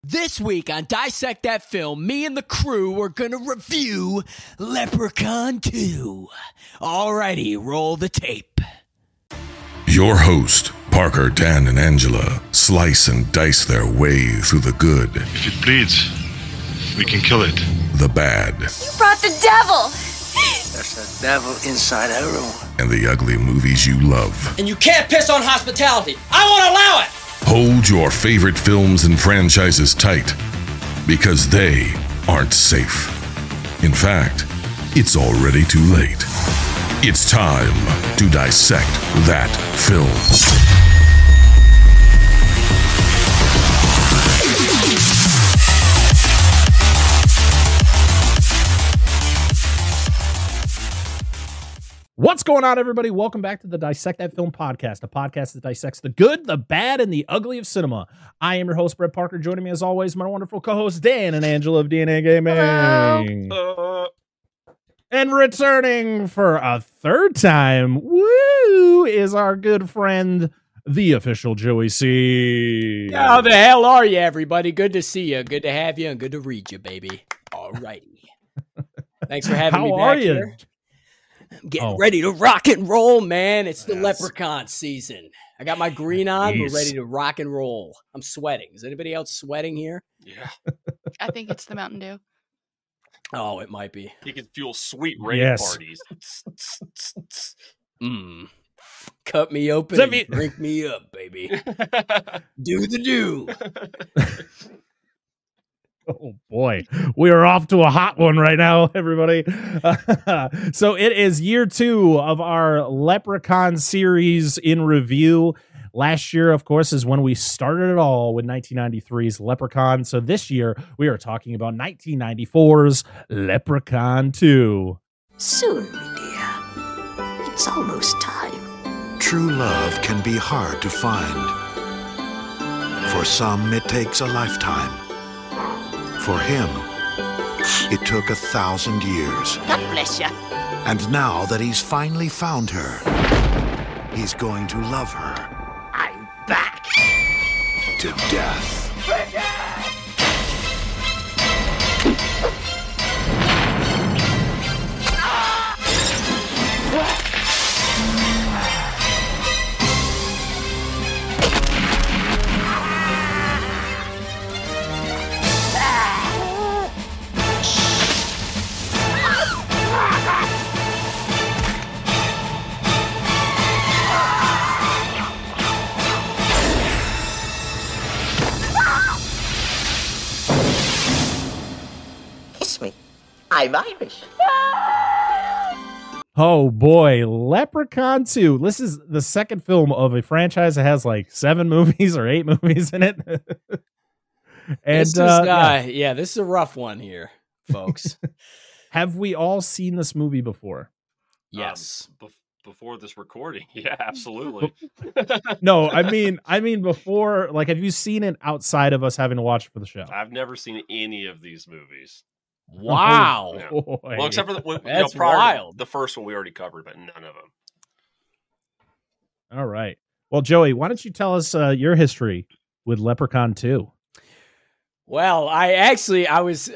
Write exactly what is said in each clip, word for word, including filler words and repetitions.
This week on Dissect That Film, me and the crew are gonna review Leprechaun two. Alrighty, roll the tape. Your host, Parker, Dan, and Angela slice and dice their way through the good. If it bleeds, we can kill it. The bad. You brought the devil! There's a devil inside everyone. And the ugly movies you love. And you can't piss on hospitality. I won't allow it! Hold your favorite films and franchises tight, because they aren't safe. In fact, it's already too late. It's time to dissect that film. What's going on, everybody? Welcome back to the Dissect That Film podcast, a podcast that dissects the good, the bad, and the ugly of cinema. I am your host, Brett Parker. Joining me, as always, my wonderful co-hosts, Dan and Angela of D N A Gaming. Uh, And returning for a third time, woo, is our good friend, the official Joey C. How the hell are you, everybody? Good to see you. Good to have you, and good to read you, baby. Alrighty. Thanks for having How me back are you? here. I'm getting Oh. ready to rock and roll, man. It's the Yes. Leprechaun season. I got my green on. Jeez. We're ready to rock and roll. I'm sweating. Is anybody else sweating here? yeah, I think it's the Mountain Dew. Oh, it might be. he can fuel sweet rave Yes. parties. Mm. Cut me open Let and me- drink me up, baby. Do the do. Oh boy, we are off to a hot one right now, everybody. So it is year two of our Leprechaun series in review. Last year, of course, is when we started it all with nineteen ninety-three's Leprechaun. So this year, we are talking about nineteen ninety-four's Leprechaun two. Soon, my dear. It's almost time. True love can be hard to find. For some, it takes a lifetime. For him, it took a thousand years. God bless you. And now that he's finally found her, he's going to love her I'm back. to death. Kiss me. I'm Irish. Oh boy, Leprechaun two. This is the second film of a franchise that has like seven movies or eight movies in it. And this is, uh, uh, yeah. yeah, this is a rough one here, folks. Have we all seen this movie before? Yes. Um, bef- before this recording, yeah, absolutely. No, I mean, I mean before. Like, have you seen it outside of us having watched for the show? I've never seen any of these movies. Wow. Yeah. Boy. Well, except for the, well, you That's know, prior to wild. the first one we already covered, but none of them. All right. Well, Joey, why don't you tell us uh, your history with Leprechaun two? Well, I actually, I was,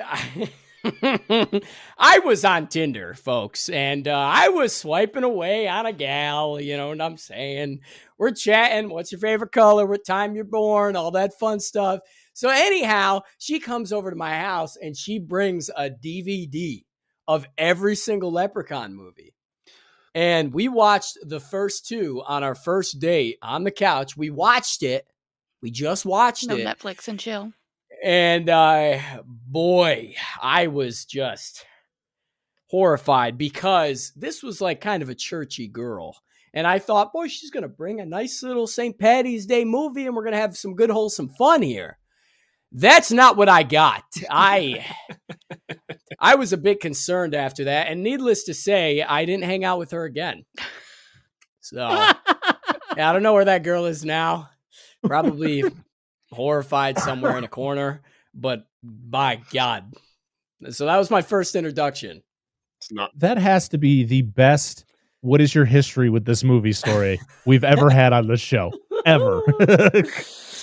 I was on Tinder, folks, and uh, I was swiping away on a gal, you know what I'm saying? We're chatting, what's your favorite color, what time you're born, all that fun stuff. So anyhow, she comes over to my house and she brings a D V D of every single Leprechaun movie. And we watched the first two on our first date on the couch. We watched it. We just watched No it. Netflix and chill. And uh, boy, I was just horrified because this was like kind of a churchy girl. And I thought, boy, she's going to bring a nice little Saint Patty's Day movie and we're going to have some good, wholesome fun here. That's not what I got. I I was a bit concerned after that. And needless to say, I didn't hang out with her again. So yeah, I don't know where that girl is now. Probably horrified somewhere in a corner. But by God. So that was my first introduction. It's not. That has to be the best. What is your history with this movie story we've ever had on this show? Ever.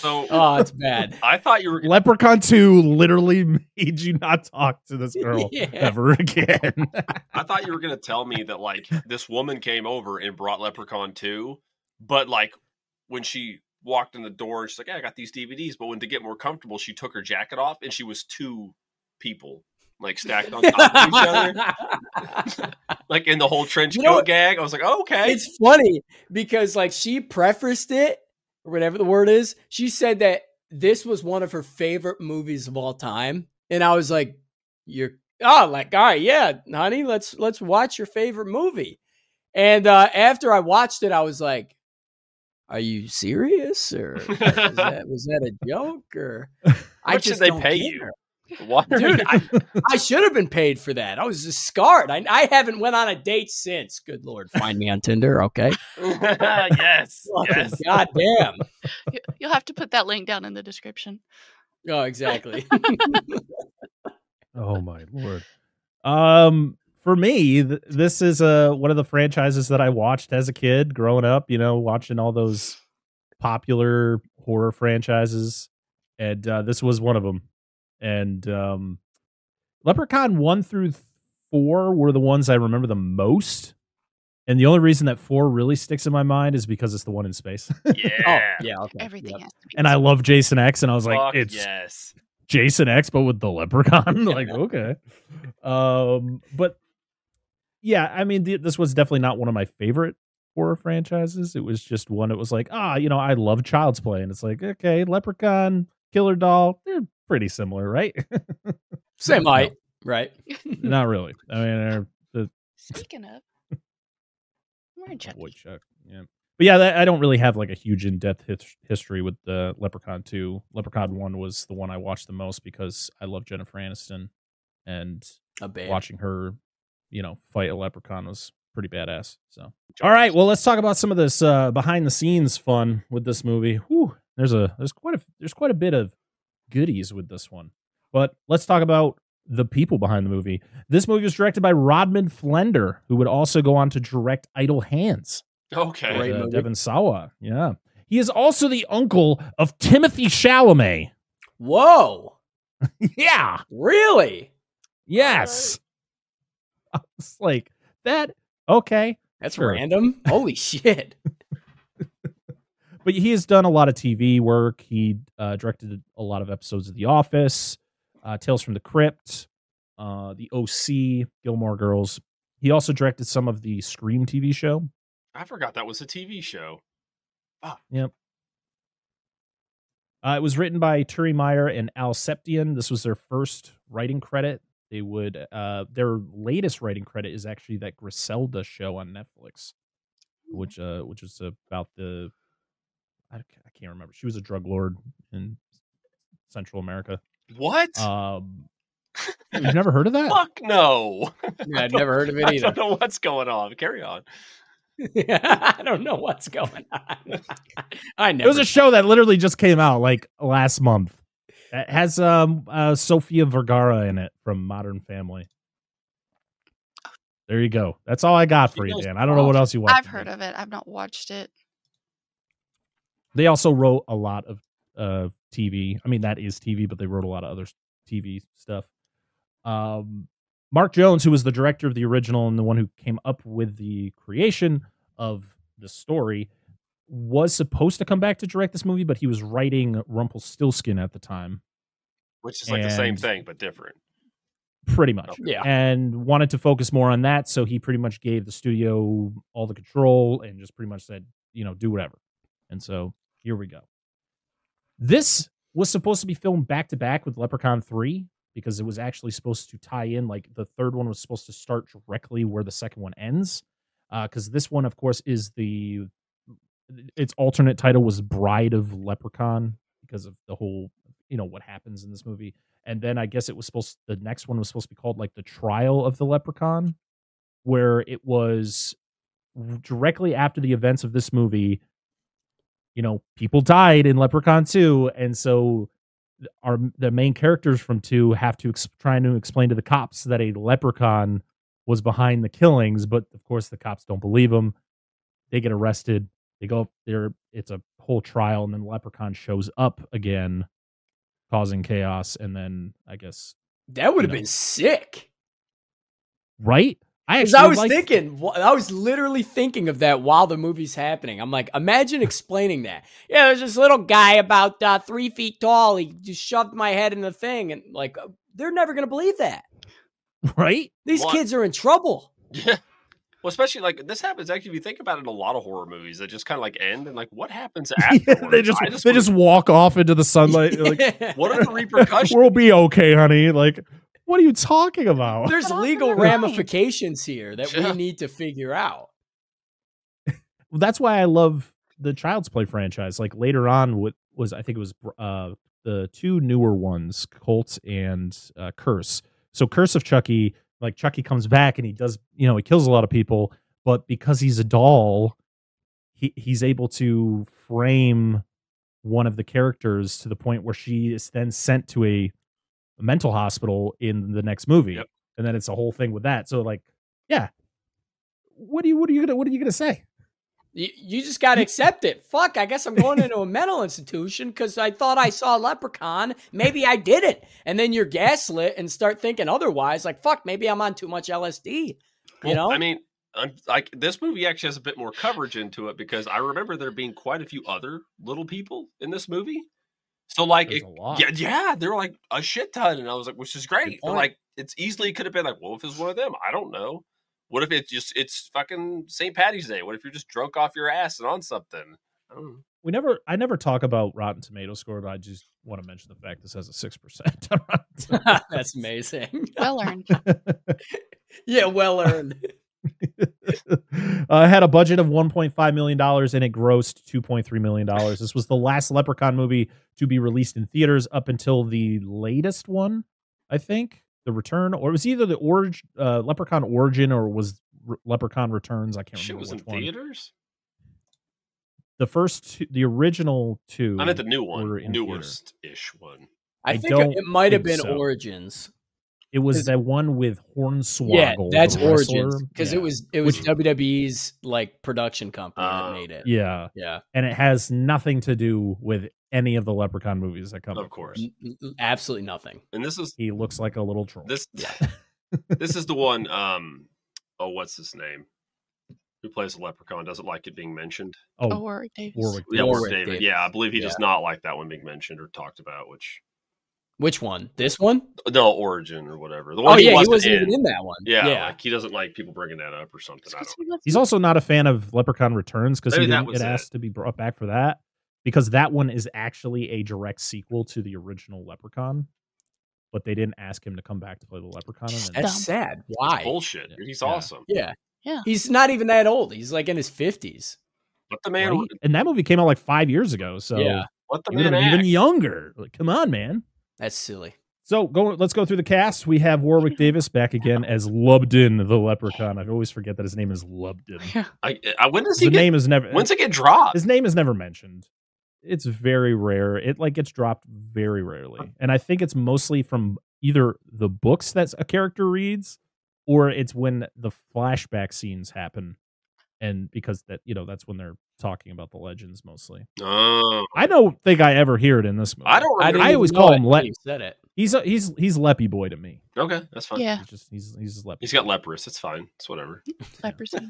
So Oh, it's bad. I thought you were. Leprechaun two literally made you not talk to this girl Yeah. ever again. I thought you were gonna tell me that like this woman came over and brought Leprechaun two, but like when she walked in the door, she's like, "Hey, I got these D V Ds." But when to get more comfortable, she took her jacket off, and she was two people like stacked on top of each other, like in the whole trench You coat know what? gag. I was like, oh, "Okay." It's funny because like she prefaced it, or whatever the word is. She said that this was one of her favorite movies of all time. And I was like, you're oh, like, all right, yeah, honey, let's let's watch your favorite movie. And uh after I watched it, I was like, are you serious? Or was that, was that a joke? Or I much just did they don't pay care. you? Why are Dude, you- I, I should have been paid for that. I was just scarred. I, I haven't went on a date since. Good Lord. Find me on Tinder, okay? yes, yes. God damn. You- You'll have to put that link down in the description. Oh, exactly. Oh my lord. Um, for me, th- this is uh one of the franchises that I watched as a kid growing up. You know, watching all those popular horror franchises, and uh, this was one of them. And um, Leprechaun one through four were the ones I remember the most. And the only reason that four really sticks in my mind is because it's the one in space. Yeah. Oh, yeah, okay. Everything Yep. has to be. And I love Jason X, and I was like, Fuck it's yes. Jason X, but with the leprechaun. Like, okay. Um, but yeah, I mean, th- this was definitely not one of my favorite horror franchises. It was just one that was like, ah, you know, I love Child's Play, and it's like, okay, Leprechaun, Killer Doll, they're pretty similar, right? Same No, height, right? not really. I mean, they're the Speaking of, we're in Chucky. boy Chuck. Yeah. But yeah, that, I don't really have like a huge in-depth his- history with the Leprechaun two. Leprechaun one was the one I watched the most because I love Jennifer Aniston, and A band. watching her, you know, fight a leprechaun was pretty badass. So, all right, well, let's talk about some of this uh, behind the scenes fun with this movie. Whew, there's a there's quite a there's quite a bit of goodies with this one, but let's talk about the people behind the movie. This movie was directed by Rodman Flender, who would also go on to direct Idle Hands. Okay. Great Uh, movie. Devon Sawa, yeah. He is also the uncle of Timothy Chalamet. Whoa. Yeah. Really? Yes. I was like, that, okay. That's Sure. random. Holy shit. But he has done a lot of T V work. He uh, directed a lot of episodes of The Office, uh, Tales from the Crypt, uh, The O C, Gilmore Girls. He also directed some of the Scream T V show. I forgot that was a T V show. Yep. Uh, it was written by Turi Meyer and Al Septian. This was their first writing credit. They would uh, their latest writing credit is actually that Griselda show on Netflix, which uh, which is about the I, I can't remember. She was a drug lord in Central America. What? Um, you've never heard of that? Fuck no. Yeah, I've never heard of it I either. don't know what's going on. Carry on. I don't know what's going on. I It never. was a show that literally just came out like last month. It has um uh, Sofia Vergara in it from Modern Family. There you go. That's all I got for She you, goes Dan. I don't know what else you want. I've heard of it. I've not watched it. They also wrote a lot of uh, T V. I mean, that is T V, but they wrote a lot of other T V stuff. Um, Mark Jones, who was the director of the original and the one who came up with the creation of the story, was supposed to come back to direct this movie, but he was writing Rumpelstiltskin at the time. Which is like the same And- thing, but different. Pretty much. Okay. Yeah. And wanted to focus more on that. So he pretty much gave the studio all the control and just pretty much said, you know, do whatever. And so here we go. This was supposed to be filmed back to back with Leprechaun three because it was actually supposed to tie in. Like the third one was supposed to start directly where the second one ends. Because uh, this one, of course, is the its alternate title was Bride of Leprechaun because of the whole, you know, what happens in this movie. And then I guess it was supposed the next one was supposed to be called like The Trial of the Leprechaun, where it was directly after the events of this movie. You know, people died in Leprechaun two, and so our the main characters from two have to ex- trying to explain to the cops that a leprechaun was behind the killings, but of course the cops don't believe them. They get arrested. They go there. It's a whole trial, and then Leprechaun shows up again, causing chaos, and then I guess That would you have know. been sick. right. I Because actually I was liked- thinking, wh- I was literally thinking of that while the movie's happening. I'm like, imagine explaining that. Yeah, there's this little guy about uh, three feet tall. He just shoved my head in the thing, and like, uh, they're never gonna believe that. right. These What? kids are in trouble. Yeah. Well, especially like this happens actually if you think about it in a lot of horror movies that just kind of like end and like what happens afterwards? they just, I they wanna- just walk off into the sunlight. Like, what are the repercussions? we'll be okay, honey. Like, what are you talking about? There's But also legal never mind. ramifications here that Yeah. we need to figure out. That's why I love the Child's Play franchise. Like later on, what was I think it was uh, the two newer ones, Colt and uh, Curse. So Curse of Chucky, like Chucky comes back and he does, you know, he kills a lot of people, but because he's a doll, he he's able to frame one of the characters to the point where she is then sent to a, a mental hospital in the next movie, Yep. and then it's a whole thing with that. So like, yeah, what do you what are you gonna what are you gonna say? You, you just got to accept it. Fuck, I guess I'm going into a mental institution because I thought I saw a leprechaun. Maybe I didn't. And then you're gaslit and start thinking otherwise. Like, fuck, maybe I'm on too much L S D. You Well, know? I mean, I'm, like this movie actually has a bit more coverage into it because I remember there being quite a few other little people in this movie. So like, There's it, a lot. yeah, yeah, there were like a shit ton, and I was like, which is great. But point. like, it's easily could have been like, well, if it's one of them, I don't know. What if it's just it's fucking Saint Patty's Day? What if you're just drunk off your ass and on something? I don't know. We never, I never talk about Rotten Tomato score, but I just want to mention the fact this has a six percent. That's amazing. Well earned. Yeah, well earned. uh, had a budget of one point five million dollars and it grossed two point three million dollars. This was the last Leprechaun movie to be released in theaters up until the latest one, I think. The Return, or it was either the origin, uh, Leprechaun Origin, or was Re- Leprechaun Returns. I can't Shit remember was in which one. theaters. The first, two, the original two. I meant the new one, were in theater. newest ish one. I, I think don't it might have been think so. Origins. It was Is- the one with Hornswoggle. Yeah, that's the wrestler. Origins because Yeah. it was it was Which- W W E's like production company Oh. that made it. Yeah, Yeah, and it has nothing to do with any of the Leprechaun movies that come. Of before. course. N- n- absolutely nothing. And this is He looks like a little troll. this this is the one. Um, oh, what's his name? Who plays the leprechaun? Doesn't like it being mentioned. Oh, oh, Warwick Davis. Warwick. Yeah, Warwick Warwick David. Davis. Yeah, I believe he Yeah. does not like that one being mentioned or talked about. Which Which one? This one? no, Origin or whatever. The one Oh yeah, he wasn't wasn't in. even in that one. Yeah, yeah. like he doesn't like people bringing that up or something. I don't. He's also not a fan of Leprechaun Returns because he Maybe that didn't was get it. asked to be brought back for that, because that one is actually a direct sequel to the original Leprechaun, but they didn't ask him to come back to play the Leprechaun. And then- That's Dumb. sad. Why? Bullshit. dude. He's Yeah. awesome. Yeah. Yeah. He's not even that old. He's like in his fifties. Let the man. right? And that movie came out like five years ago, so Yeah. Let the he would have man been even act. younger. Like, come on, man. That's silly. So go. Let's go through the cast. We have Warwick Davis back again as Lubden the Leprechaun. I always forget that his name is Lubden. I, I, when does The he get? name is never. When's it get dropped? His name is never mentioned. It's very rare. It like gets dropped very rarely, and I think it's mostly from either the books that a character reads, or it's when the flashback scenes happen, and because that you know that's when they're talking about the legends mostly. Oh, I don't think I ever hear it in this movie. I don't. I, Remember. didn't I even always know call it him until Le- you said it. He's a, he's he's Leppy Boy to me. Okay, that's fine. Yeah. He's just he's he's Leppy. He's got leprous. It's fine. It's whatever. Leprosy.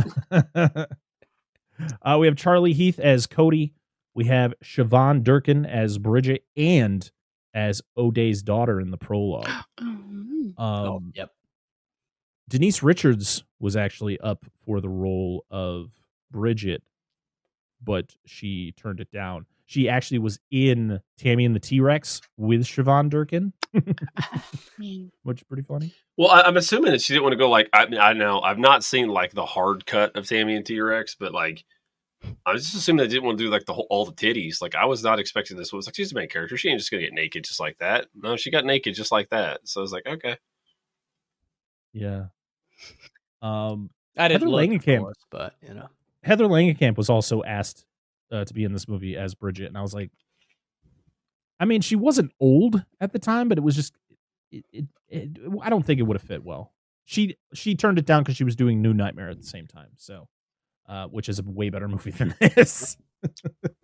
uh, we have Charlie Heath as Cody. We have Siobhan Durkin as Bridget and as O'Day's daughter in the prologue. Mhm. Um, Oh, yep. Denise Richards was actually up for the role of Bridget, but she turned it down. She actually was in Tammy and the T-Rex with Siobhan Durkin, I mean, which is pretty funny. Well, I, I'm assuming that she didn't want to go like I. I know I've not seen like the hard cut of Tammy and T Rex, but like I was just assuming they didn't want to do like the whole all the titties. Like I was not expecting this. It was like she's the main character. She ain't just gonna get naked just like that. No, she got naked just like that. So I was like, okay. Yeah. Um, I didn't Heather look, of Langenkamp. course, but you know. Heather Langenkamp was also asked uh, to be in this movie as Bridget, and I was like, I mean, she wasn't old at the time, but it was just, it, it, it, I don't think it would have fit well. She she turned it down because she was doing New Nightmare at the same time, so, uh, which is a way better movie than this.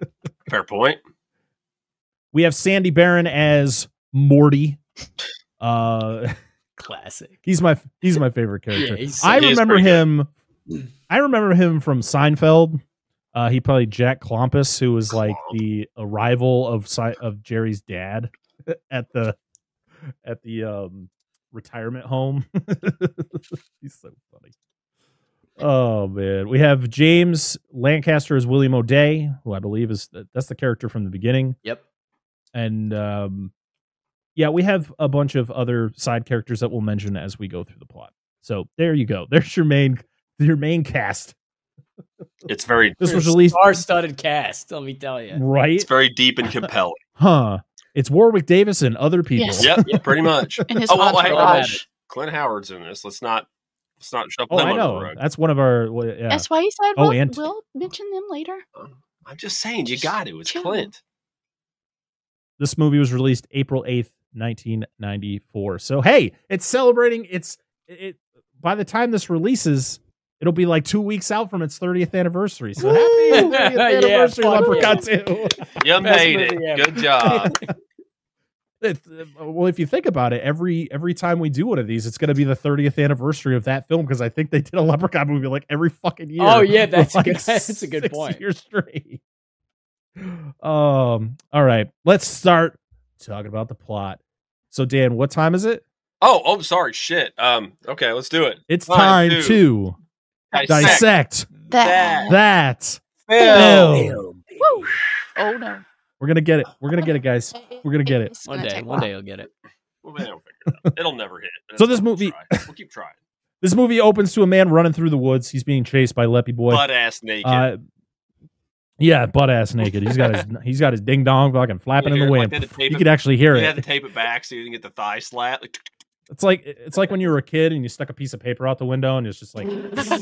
Fair point. We have Sandy Barron as Morty. Uh, Classic. he's my he's my favorite character. Yeah, he's- I he is remember pretty him. I remember him from Seinfeld. Uh, he played Jack Klompus, who was like Klomp. the arrival of Si- of Jerry's dad at the at the um, retirement home. He's so funny. Oh man, we have James Lancaster as William O'Day, who I believe is that's the character from the beginning. Yep. And um, yeah, we have a bunch of other side characters that we'll mention as we go through the plot. So there you go. There's your main your main cast. It's very This was released Star-studded cast. Let me tell you. right, it's very deep and compelling. huh? It's Warwick Davis and other people. Yes. Yep, pretty much. And his Oh, well, hey, entourage. Clint Howard's in this. Let's not let's not shove Oh, them I under the know. rug. That's one of our. well, Yeah. That's why he said Oh, we'll, and- we'll mention them later. I'm just saying, you Just got to. It's chill. Clint. This movie was released April eighth, nineteen ninety-four. So hey, it's celebrating. It's it. By the time this releases, it'll be like two weeks out from its thirtieth anniversary. So happy thirtieth Yeah, anniversary, fuck Leprechaun two. You made movie it. ever. Good job. It, well, if you think about it, every every time we do one of these, it's going to be the thirtieth anniversary of that film because I think they did a Leprechaun movie like every fucking year. Oh, yeah, for, that's a like good- that's a good six point. Years straight. Um. All right, let's start talking about the plot. So, Dan, what time is it? Oh, oh, sorry. Shit. Um. Okay, let's do it. It's Time time to to Dissect. dissect That. that Film. film. Woo. Oh no. We're gonna get it. We're gonna get it, guys. We're gonna get it. It's One gonna day, take a one while. day you'll get it. Well, man, we'll figure it out. It'll never hit. That's So this fine. We'll movie- try. We'll keep trying. This movie opens to a man running through the woods. He's being chased by Leppy Boy. Butt ass naked. Uh, yeah, butt ass naked. He's got his he's got his ding dong fucking flapping in the Yeah, like wind. they had to tape You it- could actually hear you had to it. tape it back so you didn't get the thigh slap. Like, It's like it's like when you were a kid and you stuck a piece of paper out the window and it's just like,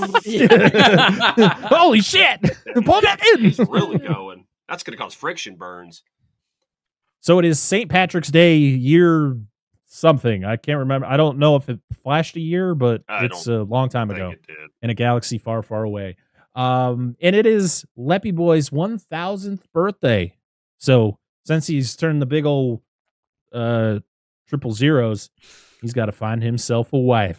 holy shit! Pull it back he's in. really going. That's going to cause friction burns. So it is Saint Patrick's Day, year something. I can't remember. I don't know if it flashed a year, but I it's a long time I think ago it did. in a galaxy far, far away. Um, and it is Leppy Boy's one thousandth birthday. So since he's turned the big old uh, triple zeros, he's got to find himself a wife.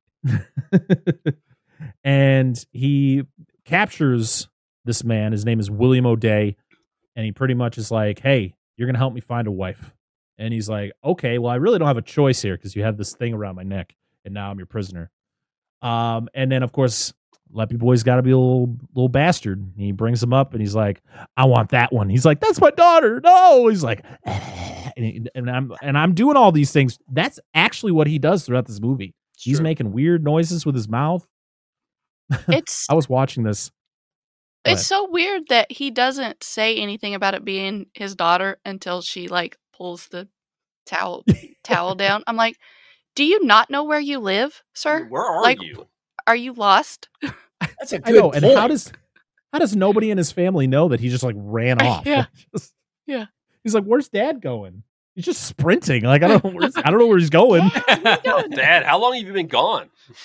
And he captures this man. His name is William O'Day. And he pretty much is like, hey, you're going to help me find a wife. And he's like, okay, well, I really don't have a choice here because you have this thing around my neck. And now I'm your prisoner. Um, and then, of course, Leppy Boy's got to be a little little bastard. He brings him up and he's like, I want that one. He's like, that's my daughter. No. He's like, and, he- and I'm and I'm doing all these things. That's actually what he does throughout this movie. He's True. making weird noises with his mouth. It's I was watching this. Go it's so weird that he doesn't say anything about it being his daughter until she like pulls the towel towel down. I'm like, do you not know where you live, sir? Where are Like, you? Are you lost? That's a I good know. And point. how does how does nobody in his family know that he just like ran off? Yeah. Just- Yeah. He's like, where's dad going? He's just sprinting. Like I don't know where's, I don't know where he's going. Dad, how long have you been gone?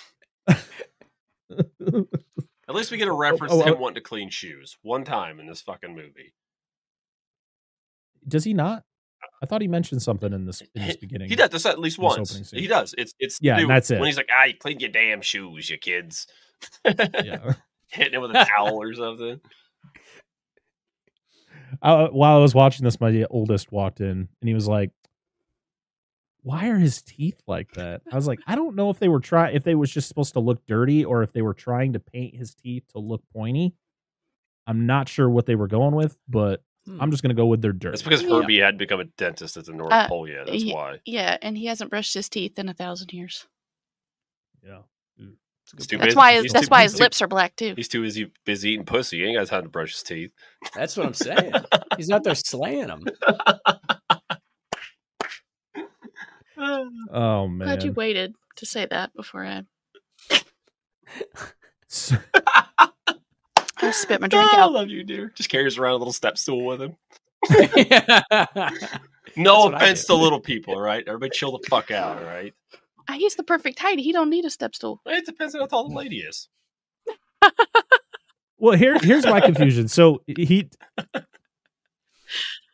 At least we get a reference oh, to him oh. wanting to clean shoes one time in this fucking movie. Does he not? I thought he mentioned something in this in this He, beginning. he does this at least in this once. opening scene. He does. It's it's Yeah, new. that's it. When he's like, "Ah, you clean your damn shoes, you kids." Yeah. Hitting him with a towel or something. I, while I was watching this, my oldest walked in and he was like, "Why are his teeth like that?" I was like, "I don't know if they were try if they was just supposed to look dirty or if they were trying to paint his teeth to look pointy. I'm not sure what they were going with, but Hmm. I'm just gonna go with their dirt." That's because Yeah. Herbie had become a dentist at the North Uh, Pole yet. That's ye- why. Yeah, and he hasn't brushed his teeth in a thousand years. Yeah. He's too That's busy- why he's that's too- why he's his too- lips are black too. He's too busy, busy eating pussy. He ain't got time to brush his teeth. That's what I'm saying. He's out there slaying them. Oh man. Glad you waited to say that before I, I spit my drink I out. love you, dear. Just carries around a little step stool with him. That's No what I offense do. to little people, all right? Everybody chill the fuck out, all right? Ah, He's the perfect height. He don't need a step stool. It depends on how tall the lady is. Well, here here's my confusion. So he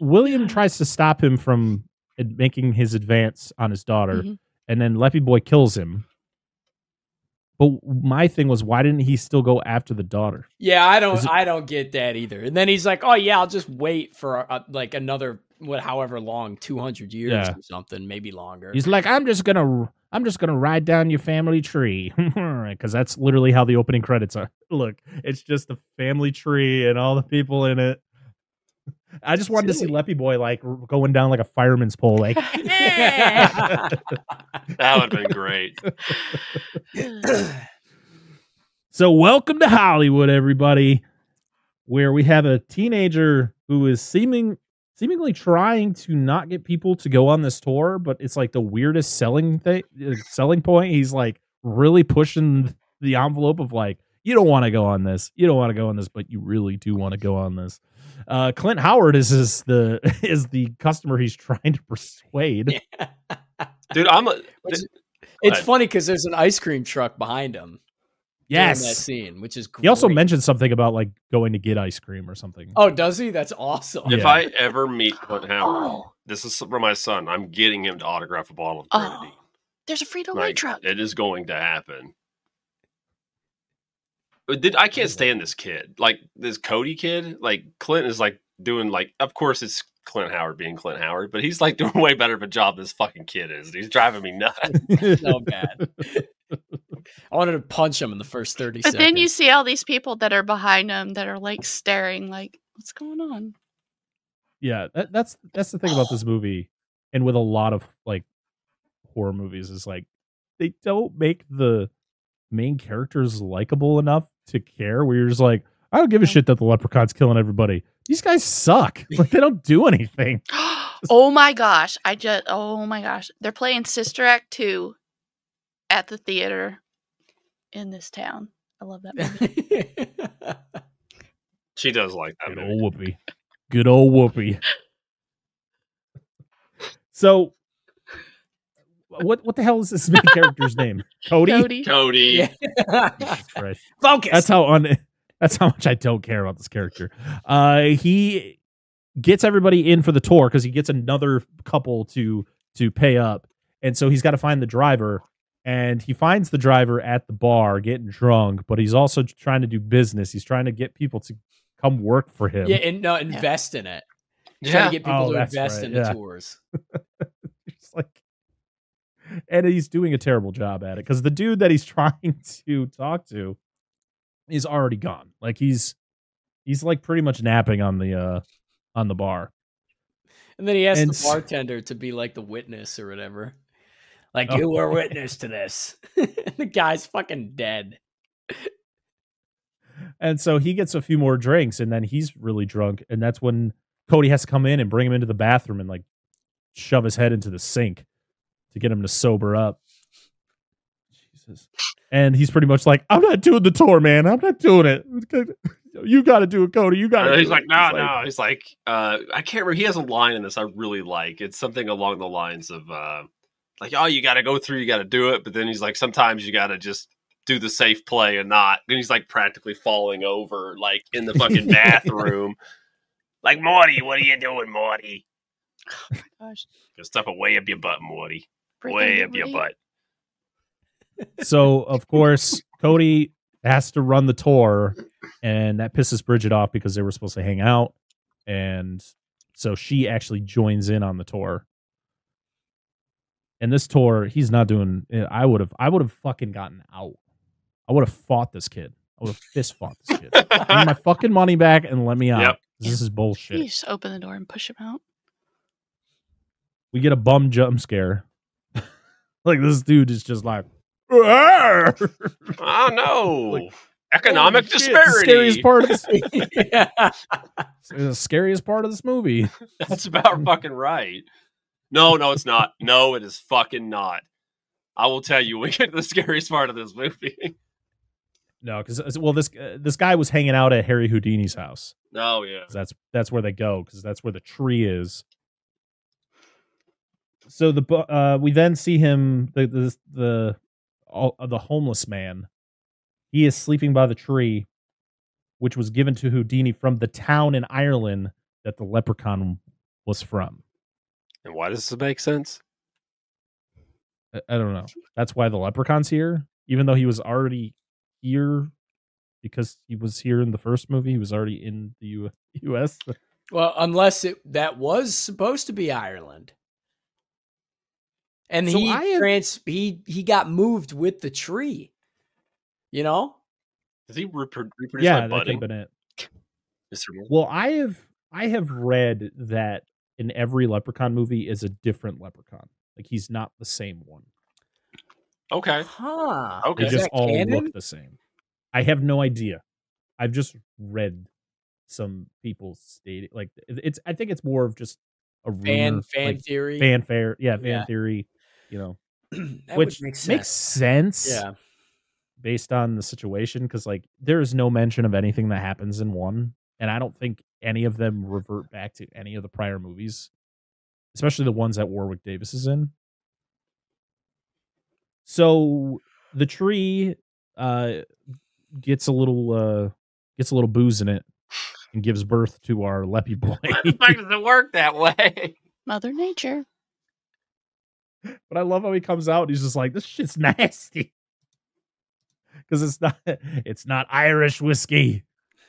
William tries to stop him from ad- making his advance on his daughter, Mhm. and then Leppy Boy kills him. But my thing was, why didn't he still go after the daughter? Yeah, I don't Is it- I don't get that either. And then he's like, "Oh yeah, I'll just wait for uh, like another what however long, two hundred years Yeah. or something, maybe longer." He's like, I'm just gonna, I'm just gonna ride down your family tree, because that's literally how the opening credits are. Look, it's just a family tree and all the people in it. I just wanted to see Leppy Boy like r- going down like a fireman's pole, like. That would have been great. So, welcome to Hollywood, everybody, where we have a teenager who is seeming seemingly trying to not get people to go on this tour, but it's like the weirdest selling thing, selling point. He's like really pushing the envelope of like, you don't want to go on this, you don't want to go on this, but you really do want to go on this. Uh, Clint Howard is, is the is the customer he's trying to persuade. Dude, I'm a, Which- th- It's Right. funny because there's an ice cream truck behind him. during that Yes, scene, which is great. he also mentioned something about like going to get ice cream or something. Oh, does he? That's awesome. if Yeah. I ever meet Clint Howard, this is for my son. I'm getting him to autograph a bottle of Trinity. Oh, there's a Frito-Lay Like, truck. it is going to happen. But did I can't stand this kid. Like this Cody kid. Like Clint is like doing like. Of course, it's Clint Howard being Clint Howard, but he's like doing way better of a job than this fucking kid is. He's driving me nuts. So bad. I wanted to punch him in the first thirty But seconds. then you see all these people that are behind him that are like staring, like, what's going on? Yeah, that, that's that's the thing about this movie, and with a lot of like horror movies, is like they don't make the main characters likable enough to care. Where you're just like, I don't give a shit that the leprechaun's killing everybody. These guys suck. Like they don't do anything. Oh my gosh. I just, oh my gosh. They're playing Sister Act two at the theater in this town. I love that movie. She does like that Good movie. old Whoopi. Good old Whoopi. So, what what the hell is this main character's name? Cody. Cody. Cody. Jesus Christ. Focus. That's how un. That's how much I don't care about this character. Uh, he gets everybody in for the tour because he gets another couple to to pay up, and so he's got to find the driver. And he finds the driver at the bar getting drunk, but he's also trying to do business. He's trying to get people to come work for him. yeah, and no, invest in it. Trying Yeah. to get people Oh, to that's invest right, in the yeah. tours. It's like, and he's doing a terrible job at it because the dude that he's trying to talk to is already gone. Like he's he's like pretty much napping on the uh on the bar. And then he asks And the s- bartender to be like the witness or whatever. Like, Oh. you were witness to this. The guy's fucking dead. And so he gets a few more drinks and then he's really drunk. And that's when Cody has to come in and bring him into the bathroom and like shove his head into the sink to get him to sober up. Jesus. And he's pretty much like, I'm not doing the tour, man. I'm not doing it. You got to do it, Cody. You got to. And he's like, no, no. He's like, uh, I can't remember. He has a line in this I really like. It's something along the lines of, uh, like, oh, you got to go through, you got to do it. But then he's like, sometimes you got to just do the safe play and not. And he's like practically falling over, like in the fucking bathroom. Like, Morty, what are you doing, Morty? Gosh. Get stuff way up your butt, Morty. Freaking Way up your Morty. butt. So of course Cody has to run the tour, and that pisses Bridget off because they were supposed to hang out, and so she actually joins in on the tour. And this tour, he's not doing. I would have, I would have fucking gotten out. I would have fought this kid. I would have fist fought this kid. Give me my fucking money back and let me out. Yep. This is bullshit. You just open the door and push him out. We get a bum jump scare. Like this dude is just like, "Arr!" Oh, no. Like, Economic Holy shit, disparity. The scariest part of this, Yeah. the scariest part of this movie. That's about fucking right. No, no, it's not. No, it is fucking not. I will tell you when we get to the scariest part of this movie. No, because well, this uh, this guy was hanging out at Harry Houdini's house. Oh, yeah. 'Cause That's that's where they go because that's where the tree is. So the bu- uh, we then see him the the the all, uh, the homeless man. He is sleeping by the tree, which was given to Houdini from the town in Ireland that the leprechaun was from. And why does this make sense? I, I don't know. That's why the leprechaun's here, even though he was already here because he was here in the first movie. He was already in the U- U S. Well, unless it that was supposed to be Ireland. And So he I have- trans he he got moved with the tree. You know? Does he repro- reproduce Yeah, by that could budding? have been it. Mister Moore? Well, I have I have read that in every leprechaun movie is a different leprechaun. Like he's not the same one. Okay. Huh. Okay. They Is just that all canon? look the same. I have no idea. I've just read some people stating like it's. I think it's more of just a Fan rumor, fan like, theory. fanfare. Yeah, fan Yeah. theory. You know, That which would make sense. makes sense. Yeah. Based on the situation, because like there is no mention of anything that happens in one, and I don't think any of them revert back to any of the prior movies, especially the ones that Warwick Davis is in. So the tree uh, gets a little uh, gets a little booze in it and gives birth to our Leppy boy. Why the fuck does it work that way? Mother Nature. But I love how he comes out and he's just like, "This shit's nasty," because it's not it's not Irish whiskey.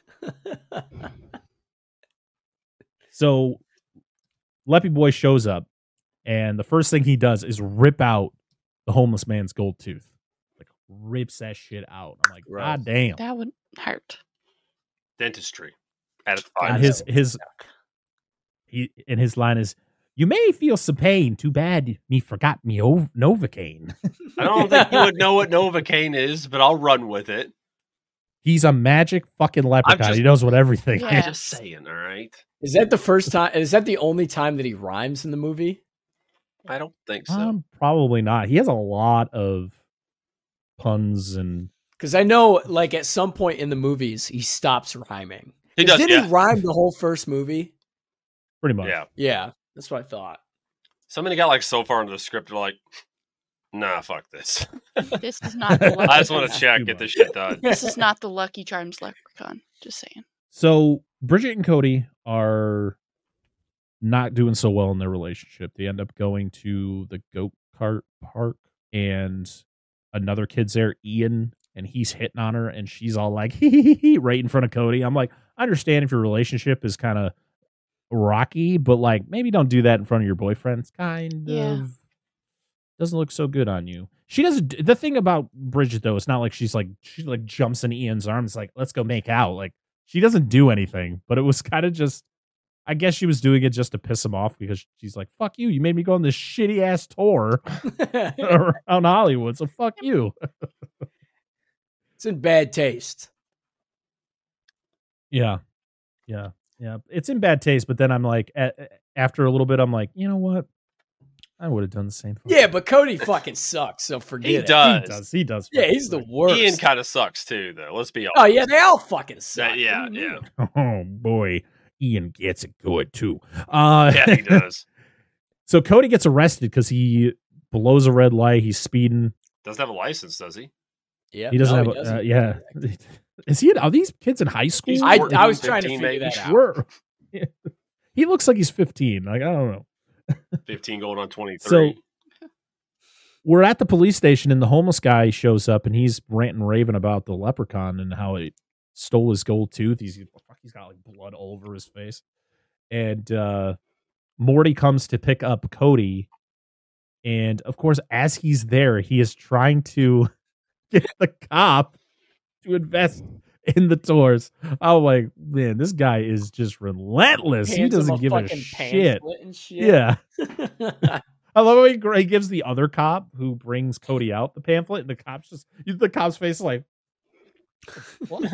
So Leppy Boy shows up, and the first thing he does is rip out the homeless man's gold tooth. Like rips that shit out. I'm like, Gross. God damn. That would hurt. Dentistry. At its And finest. his his he and his line is, "You may feel some pain. Too bad me forgot me ov- Novocaine." I don't think you would know what Novocaine is, but I'll run with it. He's a magic fucking leprechaun. just- he knows what everything Yeah. I'm is. just saying, all right? Is that the first time? Is that the only time that he rhymes in the movie? I don't think so. Um, probably not. He has a lot of puns and Because I know, like, at some point in the movies, he stops rhyming. he 'Cause does, Didn't yeah. he rhyme the whole first movie? pretty much. Yeah. Yeah, that's what I thought. Somebody got like so far into the script, they're like, nah, fuck this. This is not the Lucky I just want to Charms. check, Too get much. this shit done. This is not the Lucky Charms leprechaun. Just saying. So Bridget and Cody are not doing so well in their relationship. They end up going to the go-kart park, and another kid's there, Ian, and he's hitting on her, and she's all like, hee hee hee hee, right in front of Cody. I'm like, I understand if your relationship is kind of rocky, but like maybe don't do that in front of your boyfriend. It's kind Yeah. of doesn't look so good on you. She doesn't. The thing about Bridget though, it's not like she's like she like jumps in Ian's arms like, let's go make out. Like she doesn't do anything, but it was kind of just. I guess she was doing it just to piss him off because she's like, "Fuck you! You made me go on this shitty ass tour around Hollywood, so fuck you." It's in bad taste. Yeah, yeah, yeah. It's in bad taste, but then I'm like, a- after a little bit, I'm like, you know what? I would have done the same. fucking Yeah, but Cody fucking sucks, so forget He it. does. He does. He does. Yeah, he's the worst. Ian kind of sucks too, though. Let's be honest. Oh yeah, they all fucking suck. That- yeah, What do you yeah. mean? Oh boy, Ian gets it good too. Uh, Yeah, he does. So Cody gets arrested because he blows a red light. He's speeding. Doesn't have a license, does he? Yeah, He doesn't no, have. he A, doesn't. uh, yeah. Is he? Are these kids in high school? He's I, fourteen, I was trying to fifteen, figure maybe. that out. Sure. He looks like he's fifteen. Like I don't know. fifteen going on twenty-three. So we're at the police station, and the homeless guy shows up, and he's ranting and raving about the leprechaun and how it stole his gold tooth. He's he's got like blood all over his face, and uh, Morty comes to pick up Cody, and of course, as he's there, he is trying to get the cop to invest in the tours. I'm like, man, this guy is just relentless. He Hands him doesn't give a fucking shit. pamphlet and shit. Yeah. I love how he, he gives the other cop who brings Cody out the pamphlet, and the cop's just the cop's face is like, what?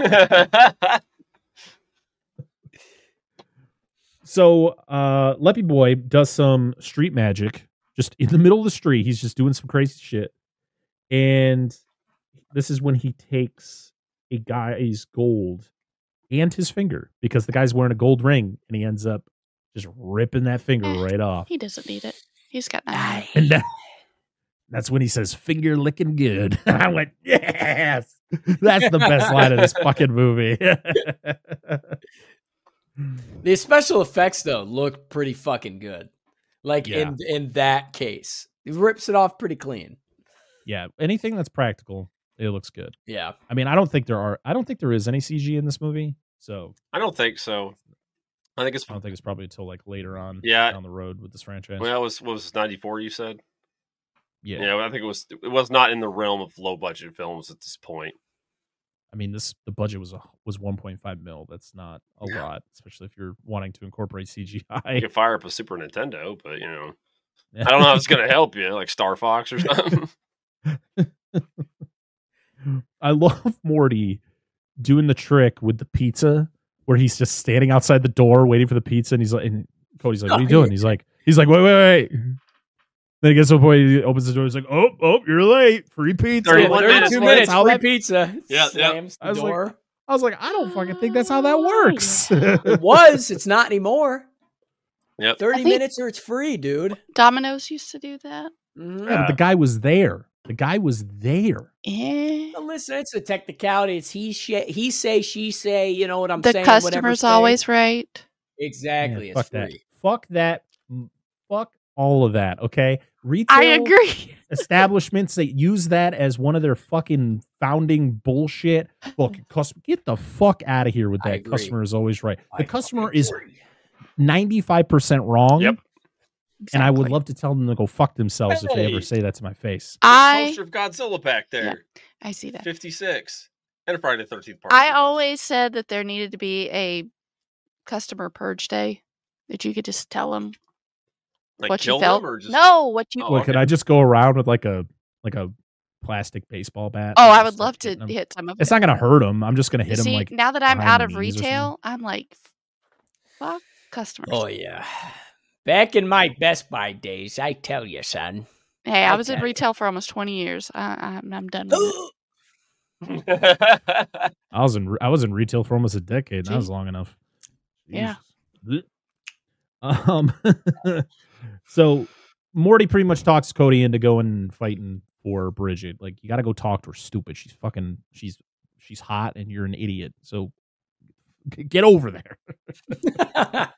So uh Leppy Boy does some street magic just in the middle of the street. He's just doing some crazy shit. And this is when he takes a guy's gold and his finger, because the guy's wearing a gold ring, and he ends up just ripping that finger Eh. right off. He doesn't need it. He's got nine. And that, that's when he says, "Finger licking good." I went, yes, that's the best line of this fucking movie. The special effects though look pretty fucking good. Like Yeah. in in that case, he rips it off pretty clean. Yeah, anything that's practical, it looks good. Yeah. I mean, I don't think there are. I don't think there is any C G in this movie, so I don't think so. I think it's I don't think it's probably until like later on, Yeah. down the road with this franchise. well, it was what was this, ninety-four? You said. yeah. Yeah, I think it was. It was not in the realm of low budget films at this point. I mean, this the budget was a, was one point five mil. That's not a Yeah. lot, especially if you're wanting to incorporate C G You I. could fire up a Super Nintendo, but you know, I don't know if it's gonna help you, like Star Fox or something. I love Morty doing the trick with the pizza, where he's just standing outside the door waiting for the pizza, and he's like, and Cody's like, "What are you doing?" He's like, "He's like, wait, wait, wait." Then he gets to a point, he opens the door, he's like, "Oh, oh, you're late, free pizza." thirty-one Like, minutes, Two that's minutes, how free that- pizza. Yeah, yeah. Slams the I was like- door. I was like, I don't fucking think that's how that works. It was. It's not anymore. Yep. Thirty I think- minutes or it's free, dude. Domino's used to do that. Mhm. Yeah, but the guy was there. The guy was there. Eh. Well, listen, it's a technicality. It's he, she, he say, she say. You know what I'm The saying? whatever customer's say. always right. exactly. Yeah, it's fuck that. free. Fuck that. Mm, Fuck all of that. Okay. Retail I agree. establishments that use that as one of their fucking founding bullshit. Look, customer, get the fuck out of here with I that. agree. Customer is always right. The I customer fucking is agree. ninety-five percent wrong. Yep. And I would Exactly. love to tell them to go fuck themselves if they ever Hey. say that to my face. I Poster of Godzilla back there, I see that. fifty-six, and a Friday the thirteenth part. I always said that there needed to be a customer purge day that you could just tell them like what kill you felt. them or just No, what you. Oh, Well, okay. could I just go around with like a like a plastic baseball bat? Oh, and I just would start love to hitting 'em? hit some of It's them. not gonna hurt them. I'm just gonna hit them See, like. now that I'm behind out the of knees or something. retail, I'm like, fuck customers. Oh yeah. Back in my Best Buy days, I tell you, son. Hey, I I was in tell ya. retail for almost twenty years. I, I'm, I'm done with it. I was in I was in retail for almost a decade. And that Gee. was long enough. Yeah. Jesus. Um. So Morty pretty much talks Cody into going and fighting for Bridget. Like, you got to go talk to her. Stupid. She's fucking. She's she's hot, and you're an idiot. So g- get over there.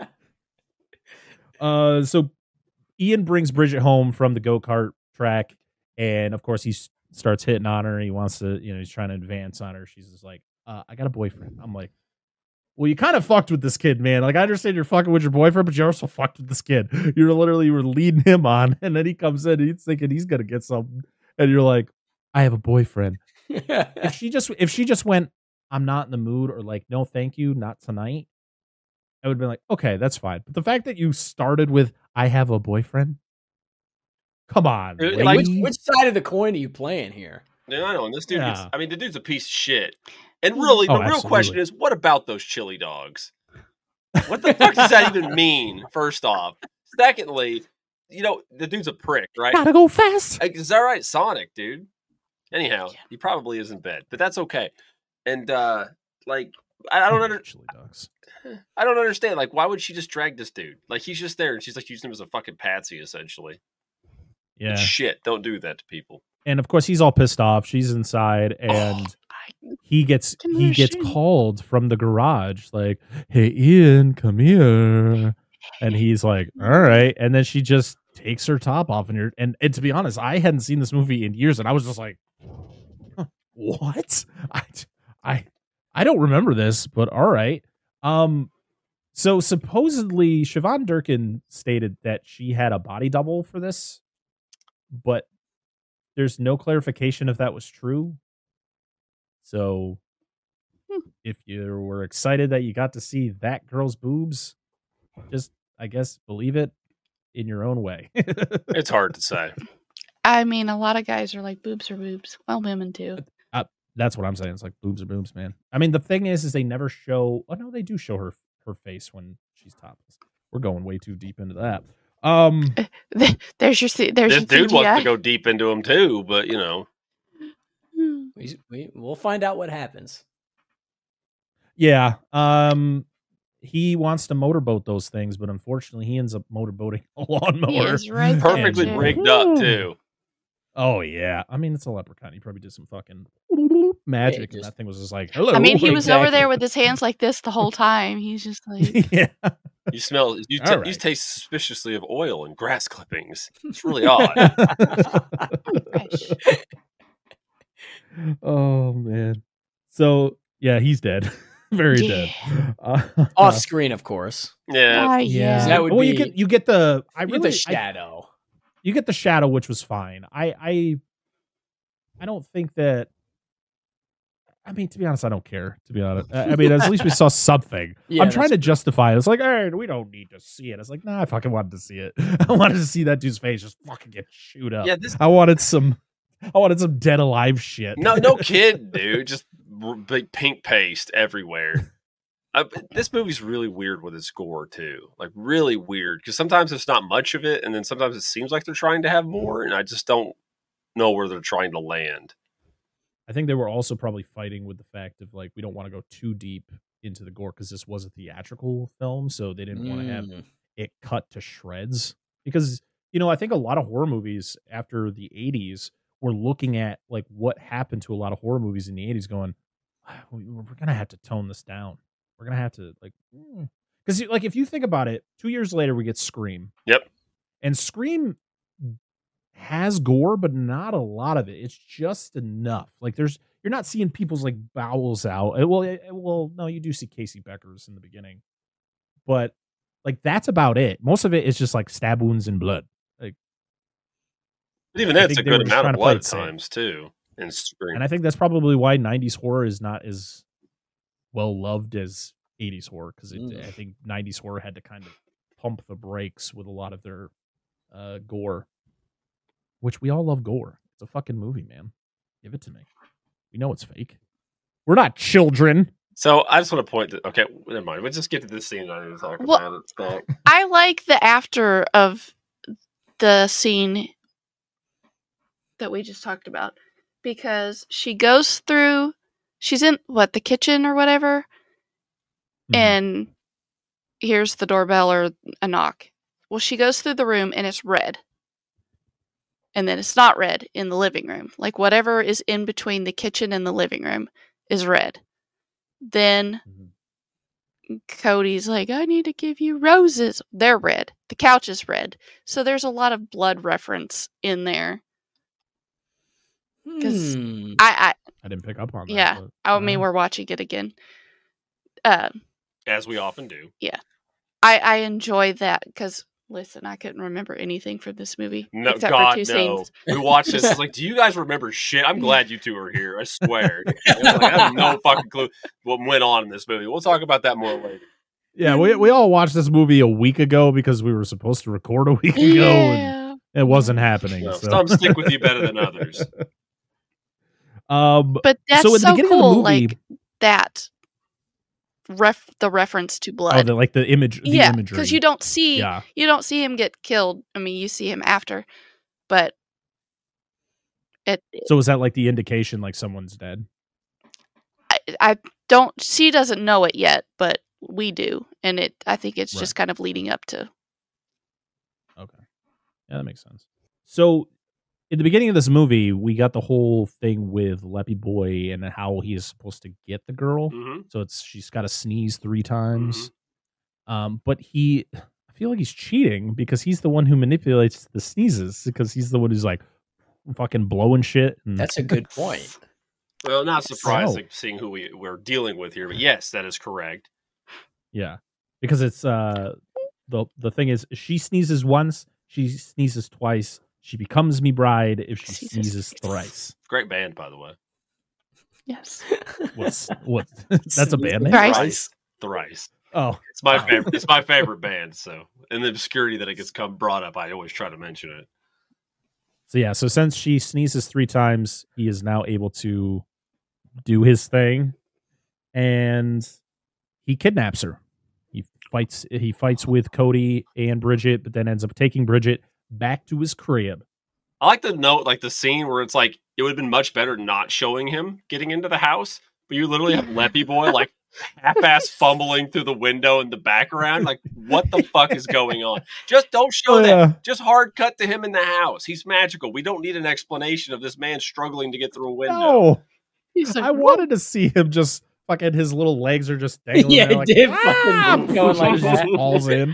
Uh. So Ian brings Bridget home from the go kart track, and of course he s- starts hitting on her. He wants to, you know, he's trying to advance on her. She's just like, uh, "I got a boyfriend." I'm like, "Well, you kind of fucked with this kid, man. Like, I understand you're fucking with your boyfriend, but you also fucked with this kid. You're literally you were leading him on, and then he comes in, and he's thinking he's gonna get something, and you're like, I have a boyfriend." If she just if she just went, "I'm not in the mood," or like, "No, thank you, not tonight," I would have been like, okay, that's fine. But the fact that you started with, "I have a boyfriend," come on, It- lady. like- which, which side of the coin are you playing here? Yeah, I know. And this dude, Yeah. gets, I mean, the dude's a piece of shit. And really, the Oh, real absolutely. question is, what about those chili dogs? What the fuck does that even mean? First off, secondly, you know, the dude's a prick, right? Gotta go fast. Like, is that right, Sonic, dude? Anyhow, he probably is in bed, but that's okay. And uh like, I, I don't under, Chili dogs. I don't understand. Like, why would she just drag this dude? Like, he's just there, and she's like using him as a fucking patsy, essentially. Yeah. Shit, don't do that to people. And of course he's all pissed off. She's inside, and I, he gets Come he here, gets Shane. called from the garage, like, "Hey Ian, come here." And he's like, "All right." And then she just takes her top off, and you're and, and to be honest, I hadn't seen this movie in years, and I was just like, "Huh, what? I I I don't remember this, but all right. Um so supposedly Siobhan Durkin stated that she had a body double for this, but there's no clarification if that was true. So Hmm. if you were excited that you got to see that girl's boobs, just, I guess, believe it in your own way. It's hard to say. I mean, a lot of guys are like, boobs are boobs. Well, women too. That's what I'm saying. It's like boobs are boobs, man. I mean, the thing is, is they never show. Oh no, they do show her her face when she's topless. We're going way too deep into that. Um, There's your C- there's This your dude wants C G I. to go deep into him too, but you know, Hmm. We, we, we'll find out what happens. yeah. Um, he wants to motorboat those things, but unfortunately, he ends up motorboating a He lawnmower. is right there, perfectly too. rigged up too. Oh yeah, I mean it's a leprechaun. He probably did some fucking magic, Yeah, and just- that thing was just like, hello. I mean, he was over exactly. there with his hands like this the whole time. He's just like, yeah. You smell. You, All ta- right. you taste suspiciously of oil and grass clippings. It's really odd. fresh. Oh man. So yeah, he's dead. Very Yeah. dead. Uh, Off screen, of course. Yeah. Ah, yeah. yeah. That would well, you be- get you get the I You get really the I- shadow. you get the shadow, which was fine. I I I don't think that. I mean, to be honest, I don't care. To be honest, I I mean, at least we saw something. Yeah, I'm trying that's to justify it. It's like, hey, we don't need to see it. It's like, nah, I fucking wanted to see it. I wanted to see that dude's face just fucking get chewed up. Yeah. This. I wanted some. I wanted some dead alive shit. No, no kid, dude. Just r- big pink paste everywhere. Uh, this movie's really weird with its gore too. Like really weird because sometimes it's not much of it, and then sometimes it seems like they're trying to have more, and I just don't know where they're trying to land. I think they were also probably fighting with the fact of like we don't want to go too deep into the gore because this was a theatrical film, so they didn't want to have Mm. it cut to shreds. Because you know, I think a lot of horror movies after the eighties were looking at like what happened to a lot of horror movies in the eighties, going, "Ah, we- we're gonna have to tone this down. We're gonna have to like, because like if you think about it, two years later we get Scream. Yep. And Scream has gore, but not a lot of it. It's just enough. Like there's, you're not seeing people's like bowels out. Uh, Well, it, well, no, you do see Casey Beckers in the beginning, but like that's about it. Most of it is just like stab wounds and blood. Like, But even I that's a think they were good just amount trying of to play blood it at safe. times too. In Scream. and I think that's probably why nineties horror is not as well loved as eighties horror, because Mm. I think nineties horror had to kind of pump the brakes with a lot of their uh, gore, which we all love gore. It's a fucking movie, man. Give it to me. We know it's fake. We're not children. So I just want to point that. Okay, never mind. We'll just get to this scene I need to talk Well- about. It's called- I like the after of the scene that we just talked about because she goes through, she's in what, the kitchen or whatever, Mhm. and here's the doorbell or a knock. Well, she goes through the room and it's red. And then it's not red in the living room. Like whatever is in between the kitchen and the living room is red. Then Mhm. Cody's like, I need to give you roses. They're red. The couch is red. So there's a lot of blood reference in there. 'Cause Hmm. I, I didn't pick up on that. Yeah, but, I, I mean, uh, we're watching it again. Um, as we often do. I, I enjoy that because, listen, I couldn't remember anything from this movie No, except God, for two no. scenes. We watched this. It's like, do you guys remember shit? I'm glad you two are here. I swear. Like, I have no fucking clue what went on in this movie. We'll talk about that more later. yeah, we we all watched this movie a week ago because we were supposed to record a week ago, and Yeah. it wasn't happening. No, so. some stick with you better than others. Um, But that's so so, at the beginning cool, of the movie, like that. Ref the reference to oh, blood. the, like the image, the yeah, imagery. because you don't see yeah, you don't see him get killed. I mean, you see him after, but it. so is that like the indication like someone's dead? I, I don't. She doesn't know it yet, but we do, and it. I think it's just kind of leading up to. Okay, yeah, that makes sense. So, in the beginning of this movie, we got the whole thing with Leppy Boy and how he is supposed to get the girl. hmm So it's she's got to sneeze three times. Um, but he, I feel like he's cheating because he's the one who manipulates the sneezes because he's the one who's like fucking blowing shit. And, That's a good point. Well, not surprising So- seeing who we, we're dealing with here, but yes, that is correct. yeah, because it's uh the the thing is she sneezes once, she sneezes twice. She becomes me bride if she Sneezes sneezes thrice. thrice. Great band, by the way. Yes. What's what? That's a band name. Thrice. Thrice. Thrice. Oh, It's my Wow. favorite. It's my favorite band. So, in the obscurity that it gets come brought up, I always try to mention it. so yeah. So since she sneezes three times, he is now able to do his thing, and he kidnaps her. He fights. He fights with Cody and Bridget, but then ends up taking Bridget back to his crib. I like the note, like the scene where it's like it would have been much better not showing him getting into the house, but you literally have Leppy Boy like half-ass fumbling through the window in the background. Like, what the fuck is going on? Just don't show Oh, that. yeah. Just hard cut to him in the house. He's magical. We don't need an explanation of this man struggling to get through a window. No, He's like, I wanted to see him just fucking. His little legs are just dangling. Yeah, there it like, did "Ah!" fucking going like He just that. falls in.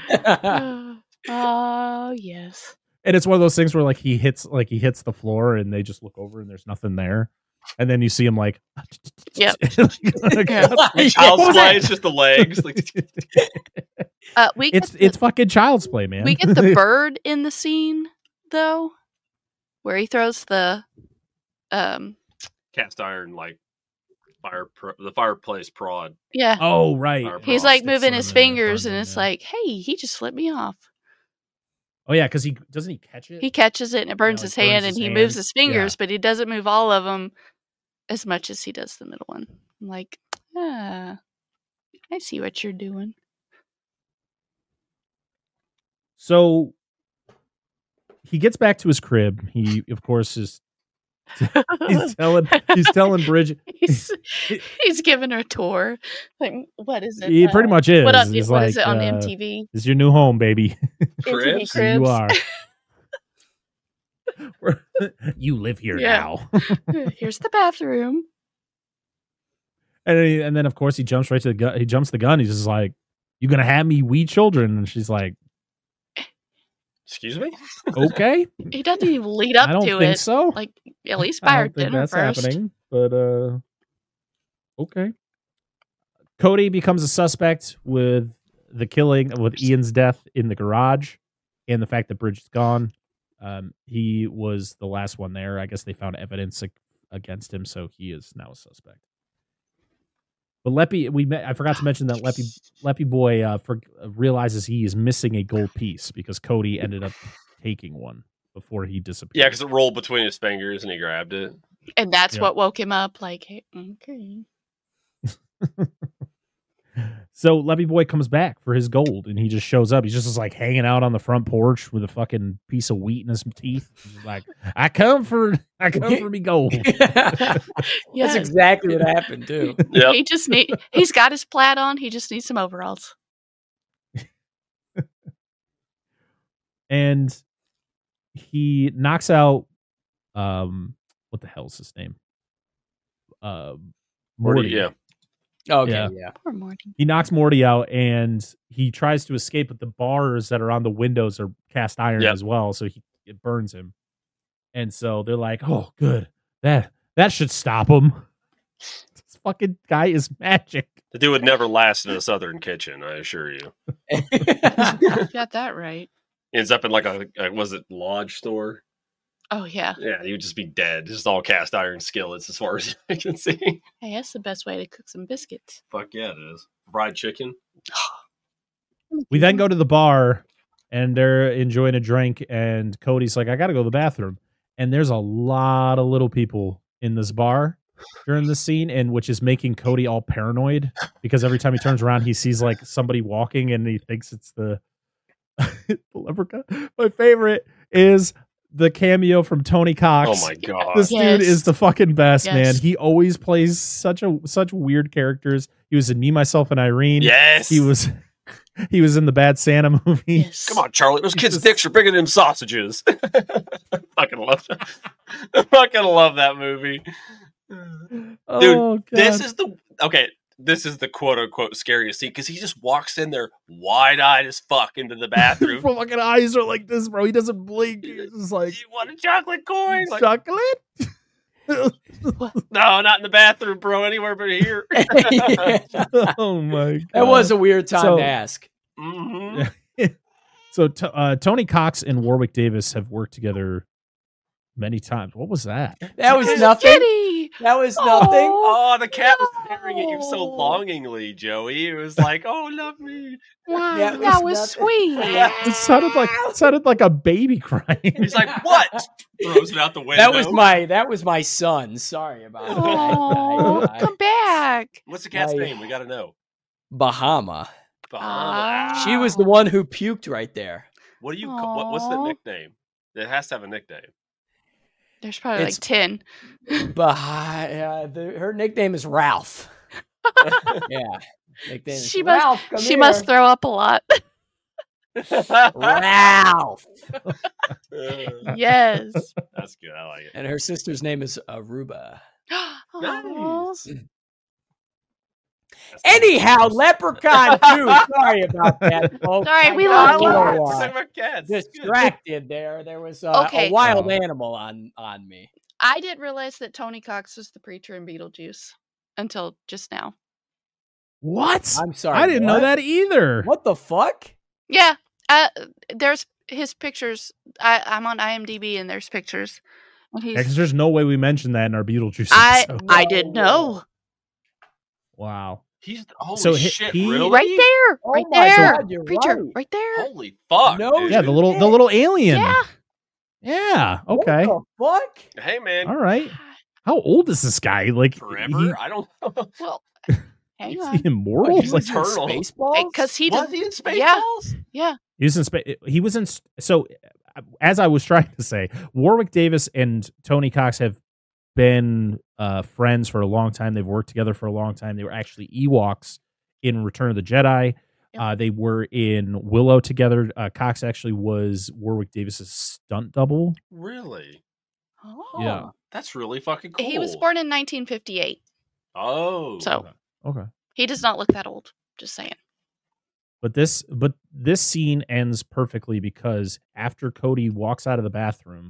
Oh, yes. And it's one of those things where like he hits like he hits the floor and they just look over and there's nothing there. And then you see him like Yep. Like, Yeah. The child's play is just the legs. Like, Uh, we it's get the, it's fucking child's play, man. we get the bird in the scene though, where he throws the um cast iron, like fire, pro- the fireplace prod. yeah. Oh right. Fire He's prod. like moving Sticks his them in there, fingers, burns and them, it's yeah. like, hey, he just flipped me off. Oh yeah, because he doesn't he catch it. He catches it and it burns like, his burns hand, his and he hand. moves his fingers, Yeah. but he doesn't move all of them as much as he does the middle one. I'm like, ah, I see what you're doing. So he gets back to his crib. He of course is he's telling he's telling Bridget he's, he's giving her a tour. Like, what is it? he uh, pretty much is. What, on, He's what like, is it on uh, M T V? This is your new home, baby. M T V Cribs? So you Cribs. are. You live here Yeah. now. Here's the bathroom. And then, he- and then of course he jumps right to the gun. He jumps the gun. He's just like, "You gonna have me we children?" And she's like, Excuse me? "Okay." He doesn't even lead up I don't to think it. so. Like, at least I buy her don't think dinner that's first. happening. But uh, okay. Cody becomes a suspect with the killing with Ian's death in the garage, and the fact that Bridget's gone. Um, he was the last one there. I guess they found evidence ag- against him, so he is now a suspect. But Leppy, we met, I forgot to mention that Leppy Leppy boy uh, for, uh, realizes he is missing a gold piece because Cody ended up taking one before he disappeared. Yeah, because it rolled between his fingers and he grabbed it. And that's Yeah. what woke him up. Like, hey, okay. So Leppy boy comes back for his gold, and he just shows up. He's just like hanging out on the front porch with a fucking piece of wheat in his teeth. He's like, I come for, I come for me gold. That's Yeah. exactly what happened too. Yep. He just need. He's got his plaid on. He just needs some overalls. And he knocks out, um, what the hell's his name? Uh, Morty. Morty, yeah. Okay, Yeah. yeah. Poor Morty. He knocks Morty out, and he tries to escape, but the bars that are on the windows are cast iron Yep. as well, so he it burns him. And so they're like, "Oh, good, that that should stop him." This fucking guy is magic. The dude would never last in a southern kitchen, I assure you. You got that right. Ends up in like a, a was it lodge store? Oh yeah. Yeah, he would just be dead. Just all cast iron skillets as far as I can see. Hey, that's the best way to cook some biscuits. Fuck yeah, it is. Fried chicken. We then go to the bar, and they're enjoying a drink, and Cody's like, "I got to go to the bathroom." And there's a lot of little people in this bar during this scene, and which is making Cody all paranoid because every time he turns around, he sees like somebody walking, and he thinks it's the, the leprechaun. My favorite is the cameo from Tony Cox. Oh my god. This Yes. dude is the fucking best, Yes. man. He always plays such a such weird characters. He was in Me, Myself, and Irene. Yes. He was he was in the Bad Santa movie. Yes. Come on, Charlie. Those kids' Just- dicks are bigger than sausages. Fucking love that. I fucking love that movie. Oh, Dude, this God. is the okay. This is the quote unquote scariest scene because he just walks in there wide eyed as fuck into the bathroom. His fucking eyes are like this, bro. He doesn't blink. He's just like You want a chocolate coin? Like, chocolate. no, not in the bathroom, bro. Anywhere but here. Oh my god, That was a weird time So- to ask. hmm So t- uh, Tony Cox and Warwick Davis have worked together many times. What was that? That was There's a nothing. kitty. That was nothing. Oh, the cat was staring at you so No. longingly, Joey. It was like, oh, love me. Wow, That that was was, nothing. sweet. It sounded like it sounded like a baby crying. He's like, what? Throws it out the window. That was my that was my son. Sorry about Oh, that. I- I- come back. What's the cat's My- name? We got to know. Bahama. Bahama. She was the one who puked right there. What do you? ca- What, what's the Aw. nickname? It has to have a nickname. There's probably It's- like ten. Bah- uh, the, her nickname is Ralph. Yeah. Like they, She Ralph, must come she here. must throw up a lot. Ralph. Yes. That's good. I like it. And her sister's name is Aruba. Aw. Nice. Anyhow, Leprechaun two. Sorry about that, folks. Sorry, I we got love a cats. little, Let's uh, talk about cats. distracted there. There was uh, Okay. a wild Oh. animal on on me. I didn't realize that Tony Cox was the preacher in Beetlejuice until just now. What? I'm sorry. I didn't know what? that either. What the fuck? Yeah. Uh, there's his pictures. I, I'm on IMDb and there's pictures. And he's, Yeah, because there's no way we mentioned that in our Beetlejuice I episode. I didn't know. Wow. He's holy So he- shit, he- really? Right there. Oh right my there. God, you're Preacher. right. Right there. Holy fuck. No dude. Yeah, the little the little alien. Yeah. Yeah. Okay. What the fuck? Hey, man. All right. How old is this guy? Like Forever? he- I don't know. Well, hang is on. he immortal? What, he Like, was in eternal. Spaceballs? Because he Was does. he in Yeah. Spaceballs? Yeah. he was in space. He was in. s- So, uh, as I was trying to say, Warwick Davis and Tony Cox have been uh, friends for a long time. They've worked together for a long time. They were actually Ewoks in Return of the Jedi. Yep. Uh, they were in Willow together. Uh, Cox actually was Warwick Davis's stunt double. Really? Oh. Yeah. That's really fucking cool. He was born in nineteen fifty-eight. Oh. So Okay. he does not look that old. Just saying. But this but this scene ends perfectly because after Cody walks out of the bathroom,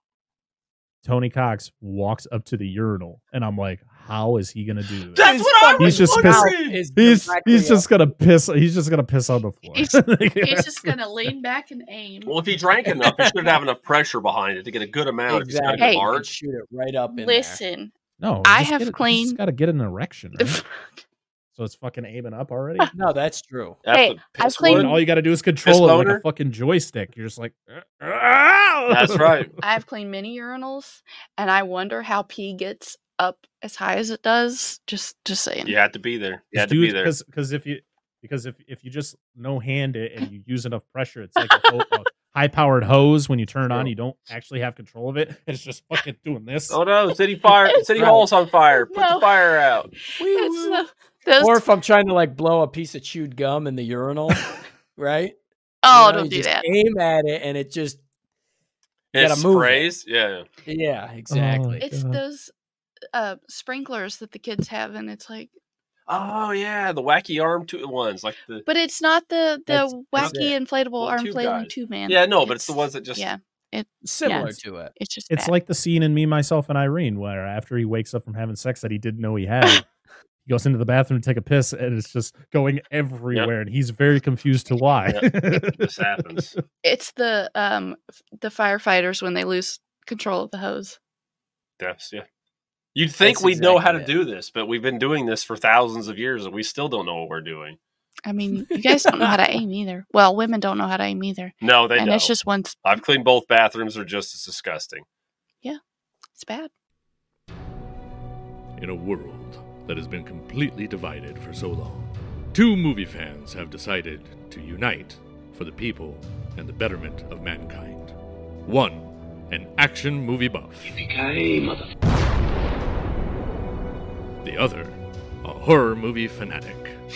Tony Cox walks up to the urinal, and I'm like, how is he gonna do this? That's His what I fucking was He's just mouth wondering. is He's directly he's just up. gonna piss he's just gonna piss on the floor. He's- He's just gonna lean back and aim. Well, if he drank enough, he should have enough pressure behind it to get a good amount. If Exactly. he's got a Hey. good You heart. could shoot it right up in Listen, No, I just have get it- clean- Just gotta get an erection, right? So it's fucking aiming up already. there. No, that's true. That's Hey, the I've piss cleaned- one. And all you got to do is control it like boner? a fucking joystick. You're just like, "Ah!" That's right. I've cleaned many urinals, and I wonder how pee gets up as high as it does. Just, just saying. You had to be there. You had Just to do be it there. because because if you because if if you just no hand it and you use enough pressure, it's like a, ho- a high powered hose. When you turn it on, you don't actually have control of it. It's just fucking doing this. Oh no! City fire! City Right. Hall's on fire! Put No. the fire out! It's the- those- Or if I'm trying to like blow a piece of chewed gum in the urinal, right? oh, You know, don't you do just that. Aim at it and it just It gotta move it. sprays. Yeah. yeah, exactly. It's God. those uh, sprinklers that the kids have, and it's like, Oh yeah, the wacky arm two ones like the. but it's not the the That's- that's wacky inflatable Little arm tube flailing guys. tube man. Yeah, no, but it's the ones that just. yeah, Similar yes. to it. it's just It's bad. like the scene in Me, Myself, and Irene, where after he wakes up from having sex that he didn't know he had, he goes into the bathroom to take a piss, and it's just going everywhere, and he's very confused to why. This happens. It's the um f- the firefighters when they lose control of the hose. That's yeah. You'd think That's we'd know how to exactly do this, but we've been doing this for thousands of years, and we still don't know what we're doing. I mean, you guys don't know how to aim either. Well, women don't know how to aim either, No, they and don't. it's just one. s- I've cleaned both bathrooms; they're just as disgusting. It's bad. In a world that has been completely divided for so long, two movie fans have decided to unite for the people and the betterment of mankind. One, an action movie buff. The other, a horror movie fanatic.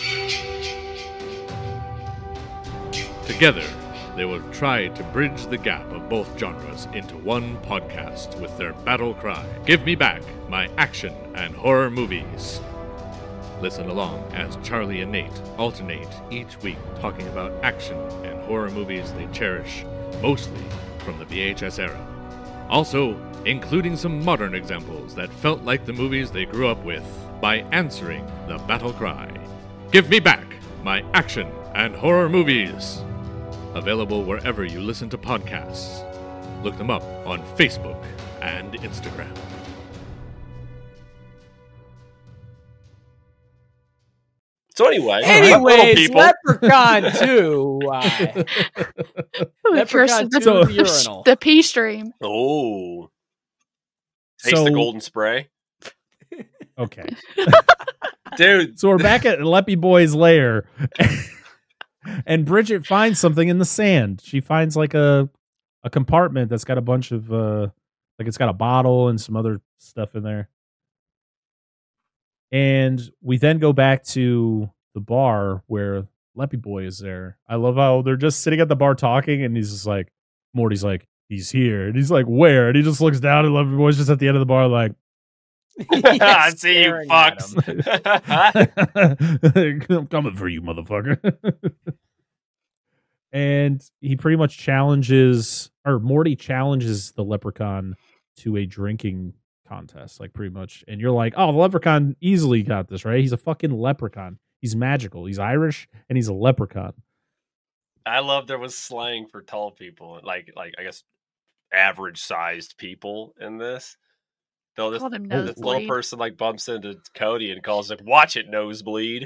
Together, they will try to bridge the gap of both genres into one podcast with their battle cry, Give Me Back My Action and Horror Movies. Listen along as Charlie and Nate alternate each week talking about action and horror movies they cherish, mostly from the V H S era. Also, including some modern examples that felt like the movies they grew up with by answering the battle cry, Give Me Back My Action and Horror Movies. Available wherever you listen to podcasts. Look them up on Facebook and Instagram. So anyway, Anyways, little people. Leprechaun two. Uh, The curse Leprechaun of the, two urinal. the pee stream. Oh, taste So- the golden spray, Okay. dude. So we're back at Leppy Boy's lair, and Bridget finds something in the sand. She finds like a a compartment that's got a bunch of uh like it's got a bottle and some other stuff in there. And we then go back to the bar where Leppy Boy is there. I love how they're just sitting at the bar talking, and he's just like, Morty's like, he's here. And he's like, where? And he just looks down, and Leppy Boy's just at the end of the bar like, I see you fucks. I'm coming for you, motherfucker. And he pretty much challenges, or Morty challenges the leprechaun to a drinking contest, like pretty much. And you're like, oh, the leprechaun easily got this, right? He's a fucking leprechaun. He's magical. He's Irish, and he's a leprechaun. I love there was slang for tall people, like like I guess average sized people in this. They'll just, Called him this little nosebleed. person like bumps into Cody and calls like, "Watch it, nosebleed."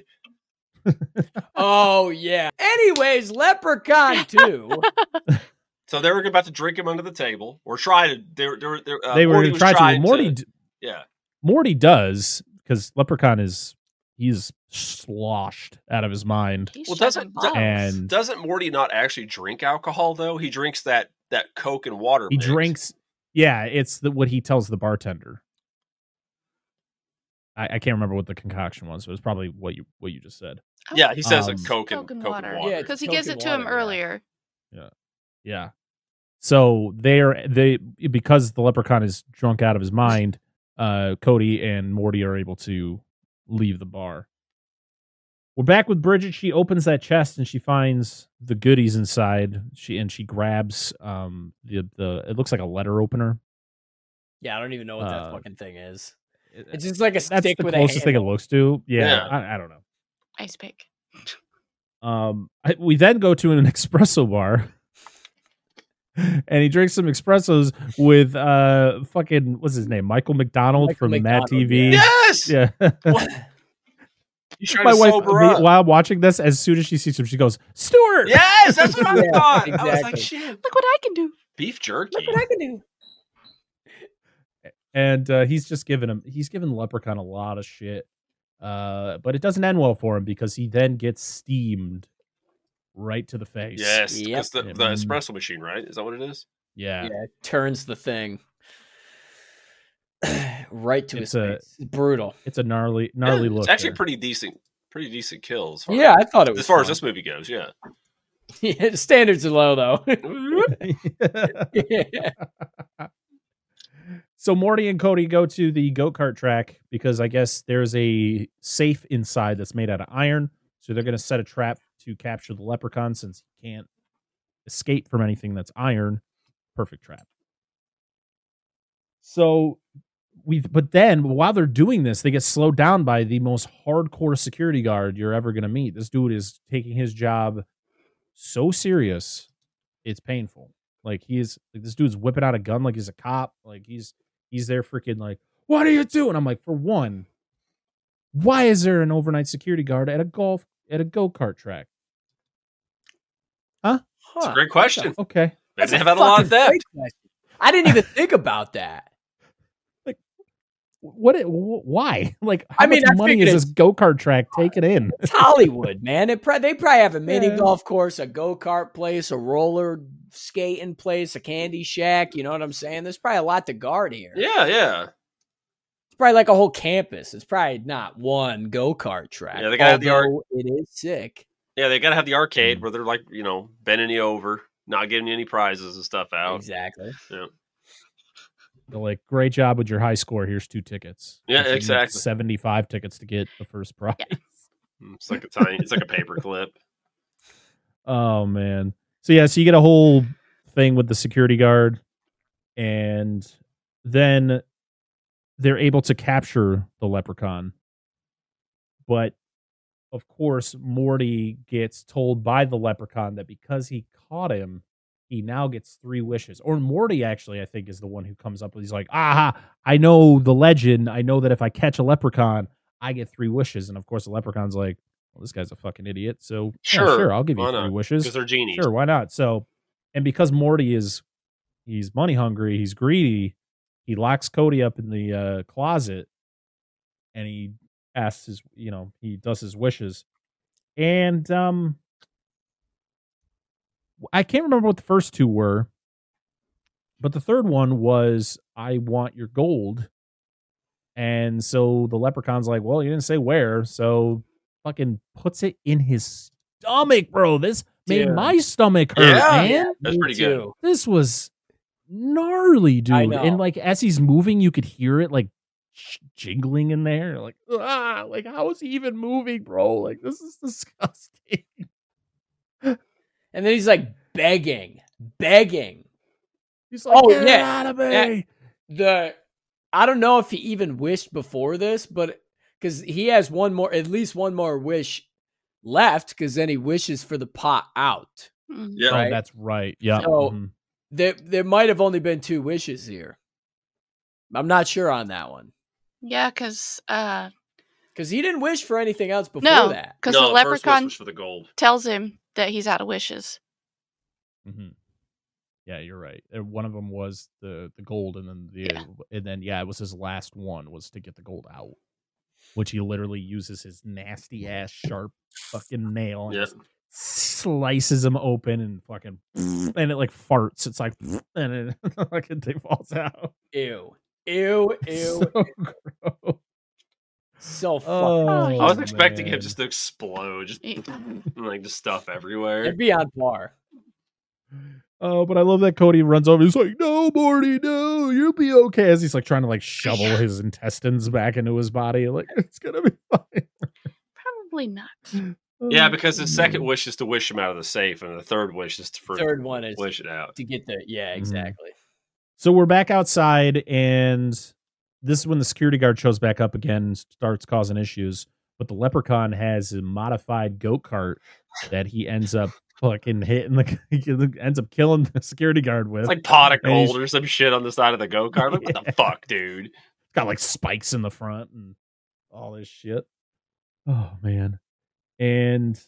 Oh yeah. Anyways, Leprechaun two. So they were about to drink him under the table, or try to. They were. They were. Uh, They were Morty going was to try to. trying Morty, d- yeah. Morty does, because Leprechaun is, he's sloshed out of his mind. He's Well, shoving doesn't balls. And doesn't Morty not actually drink alcohol though? He drinks that that Coke and water. he mix. drinks, yeah, it's the, what he tells the bartender. I, I can't remember what the concoction was. It was probably what you what you just said. Oh, Yeah, he says Um, a Coke and Coke and Coke water. and water. Yeah, because he Coke gives and it to him water, yeah. earlier. Yeah. So they're they because the leprechaun is drunk out of his mind, uh, Cody and Morty are able to leave the bar. We're back with Bridget. She opens that chest and she finds the goodies inside. She and she grabs um the the it looks like a letter opener. Yeah, I don't even know what that Uh, fucking thing is. It's just like a That's stick the with closest a thing it handle. looks to. Yeah, Yeah. I, I don't know. Ice pick. Um, I, we then go to an espresso bar, and he drinks some espressos with uh fucking what's his name, Michael McDonald Michael from Mad McDonald, T V. yeah. Yes. Yeah. What? You trying My to wife, sober me- up? while I'm watching this, as soon as she sees him, she goes, "Stuart." Yes, that's what I Yeah, thought. I was like, exactly. shit, Look what I can do. beef jerky. Look what I can do. And uh, he's just giving him, he's giving the leprechaun a lot of shit. Uh, but it doesn't end well for him because he then gets steamed right to the face. Yes, Yep. because the, Yeah, the mm. espresso machine, right? Is that what it is? Yeah. Yeah, it turns the thing right to It's his a- face. It's brutal. It's a gnarly, gnarly Yeah, look. It's actually there. pretty decent, pretty decent kill as far, Yeah, I thought it was as far as fun. this movie goes. Yeah. Yeah, the standards are low though. Yeah. So Morty and Cody go to the go-kart track because I guess there's a safe inside that's made out of iron. So they're going to set a trap to capture the leprechaun since he can't escape from anything that's iron. Perfect trap. So we, but then while they're doing this, they get slowed down by the most hardcore security guard you're ever going to meet. This dude is taking his job so serious, it's painful. Like he's like this dude's whipping out a gun like he's a cop. Like he's he's there freaking like, what are you doing? I'm like, for one, why is there an overnight security guard at a golf at a go-kart track? Huh? It's a Huh. great question. Okay. Maybe That's they've had a lot fucking of that. great question. I didn't even think about that. What it, wh- why? Like how I mean, much I money figured is this it's- go-kart track taking in? It's Hollywood, man. It pro- they probably have a mini Yeah. golf course, a go-kart place, a roller skating place, a candy shack. You know what I'm saying? There's probably a lot to guard here. Yeah, yeah. It's probably like a whole campus. It's probably not one go-kart track. Yeah, they gotta have the although it is sick. Yeah, they got to have the Mm. arcade where they're like, you know, bending you over, not giving you any prizes and stuff out. Exactly. Yeah. They're like, great job with your high score. Here's two tickets. Yeah, But you need exactly. seventy-five tickets to get the first prize. Mm, It's like a tiny, it's like a paper clip. Oh man. So yeah, so you get a whole thing with the security guard, and then they're able to capture the leprechaun. But of course, Morty gets told by the leprechaun that because he caught him, he now gets three wishes. Or Morty actually, I think, is the one who comes up with he's like, aha, I know the legend. I know that if I catch a leprechaun, I get three wishes. And of course the leprechaun's like, well, this guy's a fucking idiot. So yeah, Sure, sure, I'll give you why three not? wishes. Because they're genies. Sure, why not? So, and because Morty is, he's money hungry, he's greedy, he locks Cody up in the uh, closet, and he asks his, you know, he does his wishes, and um, I can't remember what the first two were, but the third one was, "I want your gold," And so the leprechaun's like, well, you didn't say where, so fucking puts it in his stomach, bro. This made Dude. my stomach hurt, Yeah. man. That's Me pretty too. good. This was gnarly, I dude. know. And like as he's moving, you could hear it like j- jingling in there. Like, ah, like how is he even moving, bro? Like this is disgusting. And then he's like begging, begging. He's like, Oh, get yeah. out of me. Yeah. The I don't know if he even wished before this, but because he has one more, at least one more wish left, because then he wishes for the pot out. Mhm. Yeah. Oh, right. that's right. Yeah. So- mhm. There, there might have only been two wishes here. I'm not sure on that one Yeah, because uh, because he didn't wish for anything else before no, that. because no, the the first wish leprechaun was for the gold. tells him that he's out of wishes. Mhm. Yeah, you're right. Uh, One of them was the the gold, and then the Yeah. and then yeah, it was his last one was to get the gold out, which he literally uses his nasty ass sharp fucking nail and Yeah. just slices him open and fucking and it like farts. It's like and it fucking thing falls out. Ew, ew, ew. So gross. So fucking. Oh, I was expecting man. him just to explode, just Yeah. like just stuff everywhere. It'd be on par. Oh, but I love that Cody runs over. He's like, "No, Morty, no, you'll be okay." As he's like trying to like shovel Yeah. his intestines back into his body, like it's gonna be fine. Probably not. Yeah, because Oh, his second man. wish is to wish him out of the safe, and the third wish is to for Third one is wish it out. to get the yeah, Mhm. exactly. So we're back outside, and this is when the security guard shows back up again and starts causing issues. But the leprechaun has a modified goat cart that he ends up fucking hitting the he ends up killing the security guard with. It's like pot of And he's- gold or some shit on the side of the go kart. Like, what Yeah. the fuck, dude? Got like spikes in the front and all this shit. Oh man. And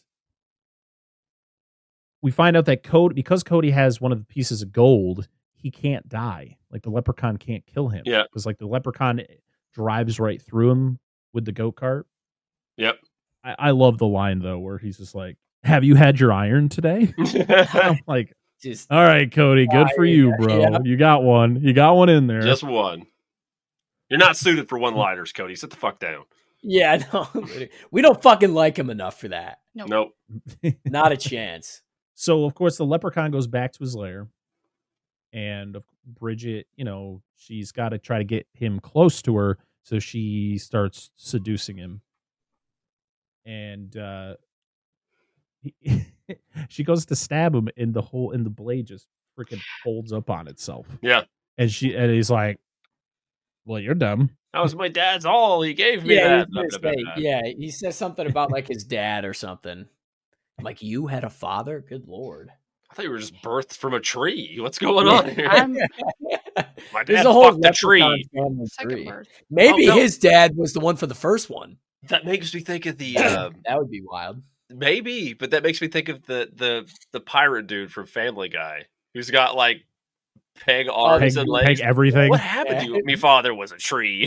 we find out that Cody, because Cody has one of the pieces of gold, he can't die. Like the leprechaun can't kill him. Yeah. Because like the leprechaun drives right through him with the goat cart. Yep. I, I love the line though, where he's just like, "Have you had your iron today?" I'm like, Just all right, Cody, good for you, Yeah, bro. yeah. You got one. You got one in there. Just one. You're not suited for one lighters, Cody. Sit the fuck down. yeah, no, we don't fucking like him enough for that. No. Nope. Not a chance. So of course the leprechaun goes back to his lair, and of- Bridget, you know, she's got to try to get him close to her, so she starts seducing him, and uh, he, she goes to stab him, and the whole and the blade just freaking folds up on itself. Yeah. And she and he's like, "Well, you're dumb." That was my dad's all. He gave me Yeah, that. he was gonna say- yeah, he says something about like his dad or something. I'm like, you had a father? Good lord. I thought you were just birthed from a tree. What's going Yeah. on here? I'm My There's dad a whole fucked the Leprechaun tree. family second tree. birth. Maybe Oh, no. his dad was the one for the first one. That makes me think of the uh, That would be wild. maybe, but that makes me think of the the the pirate dude from Family Guy, who's got like peg arms Peg, and peg legs. everything. What happened to you? My father was a tree.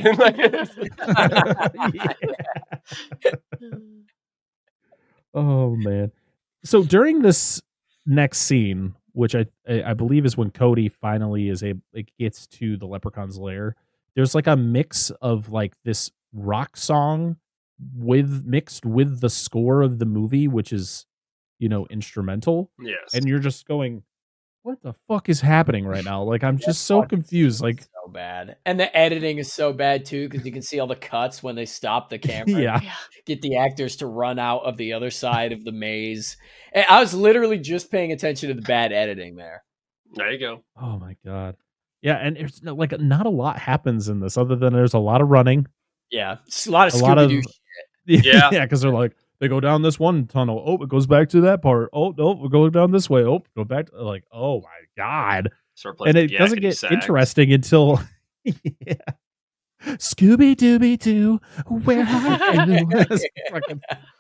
Oh man. So during this next scene, which I I I believe is when Cody finally is able it gets to the leprechaun's lair, there's like a mix of like this rock song with mixed with the score of the movie, which is, you know, instrumental. Yes. And you're just going, what the fuck is happening right now? Like I'm just so fucking confused. Like So bad. And the editing is so bad too, because you can see all the cuts when they stop the camera. yeah. Yeah. Get the actors to run out of the other side of the maze. And I was literally just paying attention to the bad editing there. There you go. Oh my god. Yeah, and it's no- like not a lot happens in this other than there's a lot of running. Yeah. It's a lot of A lot of Scooby-Doo. Yeah. yeah, because they're like they go down this one tunnel. Oh, it goes back to that part. Oh, no, we're going down this way. Oh, go back. To, like, oh my god! Start playing And it doesn't yakety get sax. interesting until yeah. Scooby Dooby Doo, where are you? It's fucking-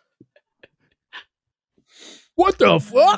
what the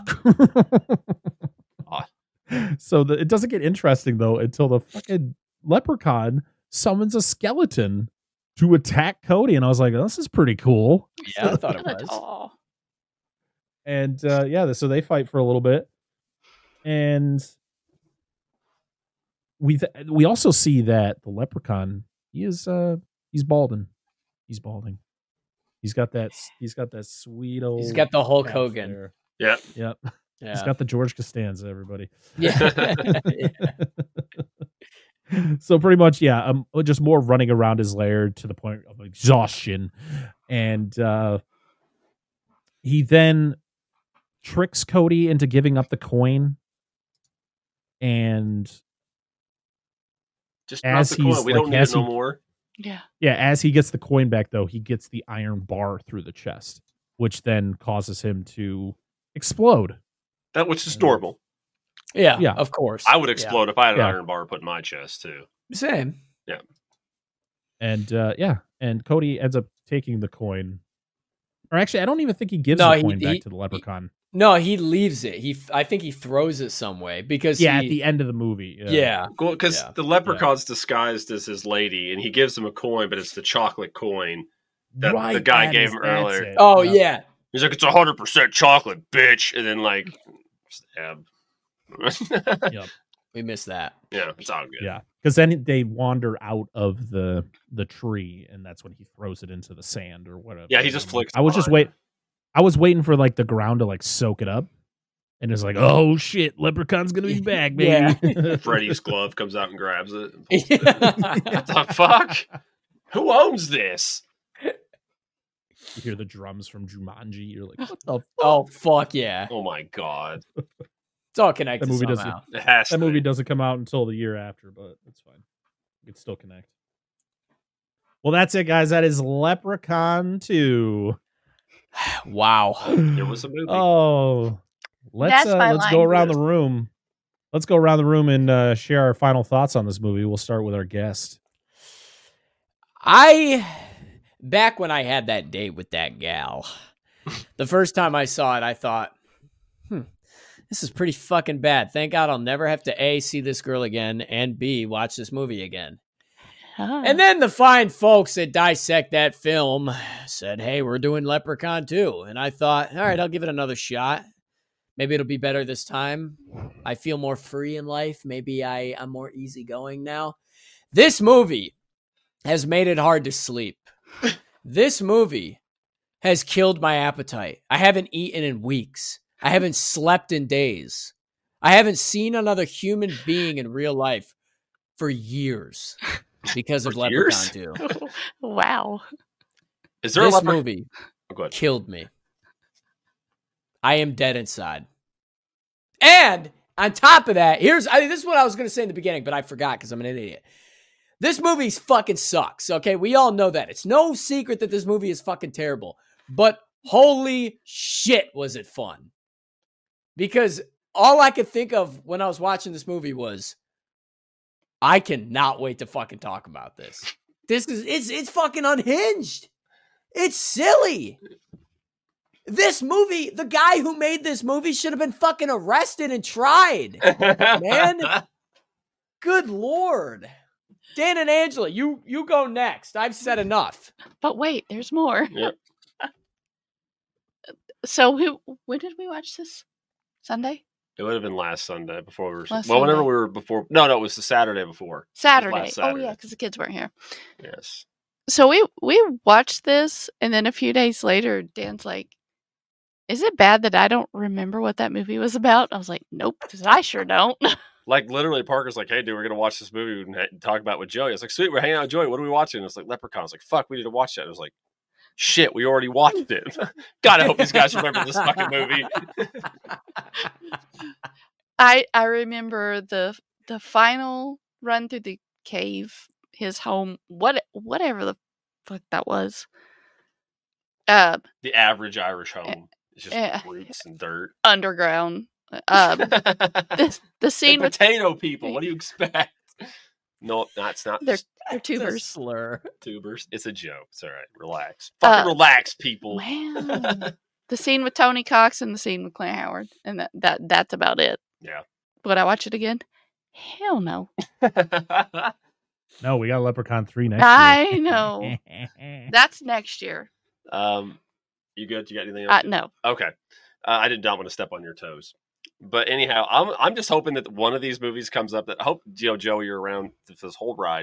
fuck? So the, it doesn't get interesting though until the fucking leprechaun summons a skeleton to attack Cody, and I was like, this is pretty cool. Yeah, I thought it Not at was. all. And uh, yeah, so they fight for a little bit, and we th- we also see that the leprechaun he is uh he's balding. He's balding. He's got that. He's got that sweet old. He's got the Hulk patch Hogan. there. Yep. Yep. Yeah. He's got the George Costanza. Everybody. Yeah. So pretty much, yeah, um, just more running around his lair to the point of exhaustion, and uh, he then tricks Cody into giving up the coin, and Just as as the coin. he's, We like, don't need as it no he- more. Yeah. yeah, as he gets the coin back, though, he gets the iron bar through the chest, which then causes him to explode. That which is normal. yeah, Yeah. of course. I would explode if I had an Yeah. iron bar put in my chest too. Yeah. Same. And uh, yeah, and Cody ends up taking the coin. Or actually, I don't even think he gives No, the he- coin back he- to the leprechaun. No, he leaves it. He, I think he throws it some way because Yeah, he, at the end of the movie. Yeah. yeah, Because Yeah. the leprechaun's disguised as his lady, and he gives him a coin, but it's the chocolate coin that the Right, guy that gave is- him that's earlier. it. Oh Yeah. yeah, He's like, it's a hundred percent chocolate, bitch, and then like stab. Yep. we missed that. Yeah, it's all good. Yeah, because then they wander out of the the tree, and that's when he throws it into the sand or whatever. Yeah, he just flicks I was just the wait. I was waiting for like the ground to like soak it up, and it's like, oh shit, Leprechaun's gonna be back, baby. Yeah. Freddy's glove comes out and grabs it. and pulls it in. Yeah. What the fuck? Who owns this? You hear the drums from Jumanji. You're like, what the? Fuck? Oh fuck yeah! Oh my god, It's all connected That movie doesn't- somehow. it has That to movie be. doesn't come out until the year after, but it's fine. You can still connect. Well, that's it, guys. That is Leprechaun two. Wow. It was a movie. Oh, let's That's uh, my let's line go for around this. the room. Let's go around the room and uh, share our final thoughts on this movie. We'll start with our guest. I back when I had that date with that gal, the first time I saw it, I thought, hmm, this is pretty fucking bad. Thank God I'll never have to A, see this girl again, and B, watch this movie again. Ah. And then the fine folks that dissect that film said, hey, we're doing Leprechaun two. And I thought, all right, I'll give it another shot. Maybe it'll be better this time. I feel more free in life. Maybe I, I'm more easygoing now. This movie has made it hard to sleep. This movie has killed my appetite. I haven't eaten in weeks. I haven't slept in days. I haven't seen another human being in real life for years because of For Leprechaun years? two. Wow. Is there a This leper- movie Oh, go ahead. killed me. I am dead inside. And on top of that, here's I mean, this is what I was going to say in the beginning, but I forgot because I'm an idiot. This movie fucking sucks. Okay, we all know that. It's no secret that this movie is fucking terrible. But holy shit, was it fun? Because all I could think of when I was watching this movie was, I cannot wait to fucking talk about this. This is it's it's fucking unhinged. It's silly. This movie, the guy who made this movie should have been fucking arrested and tried. Man. Good Lord. Dan and Angela, you you go next. I've said enough. But wait, there's more. Yep. So who? When did we watch this? Sunday? It would have been last Sunday before we were. Last well, whenever Sunday. we were before. No, no, it was the Saturday before. Saturday. last Oh Saturday. yeah, because the kids weren't here. Yes. So we we watched this, and then a few days later, Dan's like, "Is it bad that I don't remember what that movie was about?" I was like, "Nope, because I sure don't." Like literally, Parker's like, "Hey, dude, we're gonna watch this movie and ha- talk about it with Joey." I was like, "Sweet, we're hanging out with Joey. What are we watching?" And it's like Leprechaun. I was like, "Fuck, we need to watch that." I was like, "Shit, we already watched it." God, I hope these guys remember this fucking movie. I I remember the the final run through the cave, his home, what whatever the fuck that was. Uh, The average Irish home is just eh, roots and dirt. underground. Um, the the scene The with potato people. What do you expect? No, that's not. They're- just their It's a tubers. slur. tubers. It's a joke. It's all right. Relax. Fucking Uh, relax, people. Wow. The scene with Tony Cox and the scene with Clint Howard, and that, that that's about it. Yeah. Would I watch it again? Hell no. No, we got Leprechaun three next I year. know. That's next year. um, you good? You got anything else? Uh, no. Okay. Uh, I did not want to step on your toes. But anyhow, I'm I'm just hoping that one of these movies comes up that I hope, you know, Joey, you're around for this whole ride.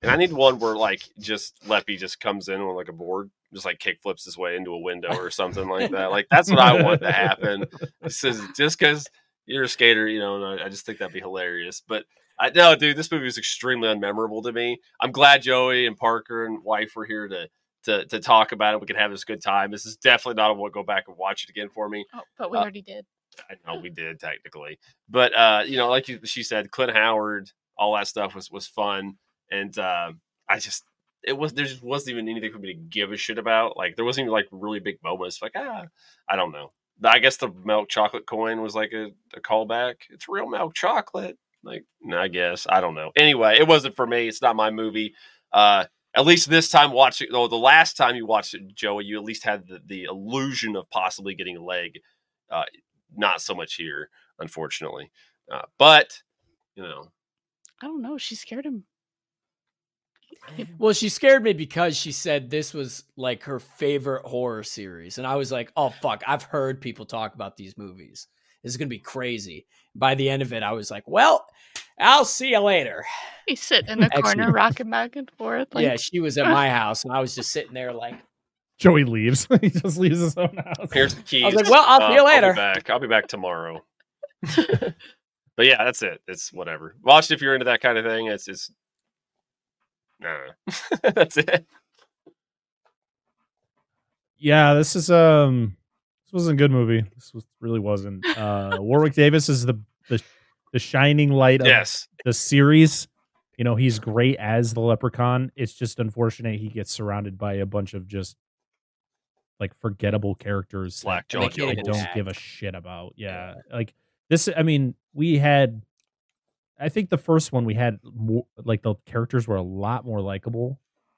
And I need one where like just Leppy just comes in on like a board, just like kick flips his way into a window or something like that. Like that's what I want to happen. This is just because you're a skater, you know, and I, I just think that'd be hilarious. But I no, dude, this movie was extremely unmemorable to me. I'm glad Joey and Parker and wife were here to to to talk about it. We could have this good time. This is definitely not a one go back and watch it again for me. Oh, but we Uh, already did. I know we did technically, but uh, you know, like you, she said, Clint Howard, all that stuff was was fun, and uh, I just it was there just wasn't even anything for me to give a shit about. Like there wasn't even like really big moments. Like ah, I don't know. I guess the milk chocolate coin was like a, a callback. It's real milk chocolate. Like I guess I don't know. Anyway, it wasn't for me. It's not my movie. Uh, at least this time watching, though, the last time you watched it, Joey, you at least had the, the illusion of possibly getting a leg. Uh, Not so much here, unfortunately. Uh, but, you know. I don't know. She scared him. Well, she scared me because she said this was like her favorite horror series. And I was like, oh, fuck. I've heard people talk about these movies. This is going to be crazy. By the end of it, I was like, well, I'll see you later. He's sitting in the corner, Excellent. rocking back and forth. Like, Yeah, she was at my house, and I was just sitting there like, Joey leaves. He just leaves his own house. Here's the keys. I was like, well, I'll see you Uh, later. I'll be back. I'll be back tomorrow. But yeah, that's it. It's whatever. Watch it if you're into that kind of thing. It's it's nah. That's it. Yeah, this is um this wasn't a good movie. This was really wasn't. Uh Warwick Davis is the the, the shining light of Yes. the series. You know, he's great as the Leprechaun. It's just unfortunate he gets surrounded by a bunch of just like forgettable characters Black that John I Jones. don't give a shit about. Yeah. Like this I mean, we had I think the first one we had more like the characters were a lot more likable.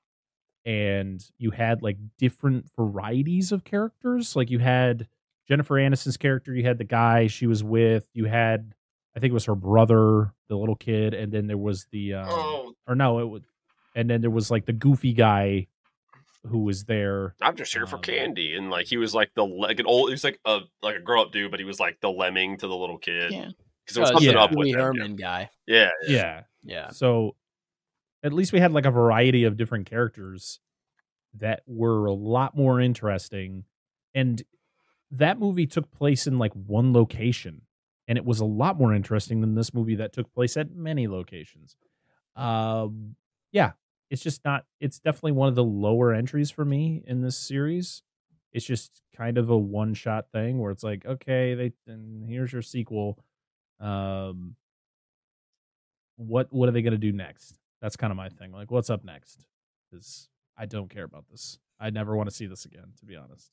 And you had like different varieties of characters. Like you had Jennifer Aniston's character, you had the guy she was with, you had, I think it was her brother, the little kid, and then there was the, um, Oh, or no, it would, and then there was like the goofy guy who was there. I'm just here for Um, candy, and like he was like the like an old. He was like a like a grow up dude, but he was like the lemming to the little kid. yeah. Because there was oh, something yeah. up with Lee him. Herman guy. Yeah, yeah. Yeah. Yeah. So at least we had like a variety of different characters that were a lot more interesting. And that movie took place in like one location. And it was a lot more interesting than this movie that took place at many locations. Um, yeah, it's just not, it's definitely one of the lower entries for me in this series. It's just kind of a one shot thing where it's like, okay, they, and here's your sequel. Um, what, what are they going to do next? That's kind of my thing. Like, what's up next? Because I don't care about this. I never want to see this again, to be honest.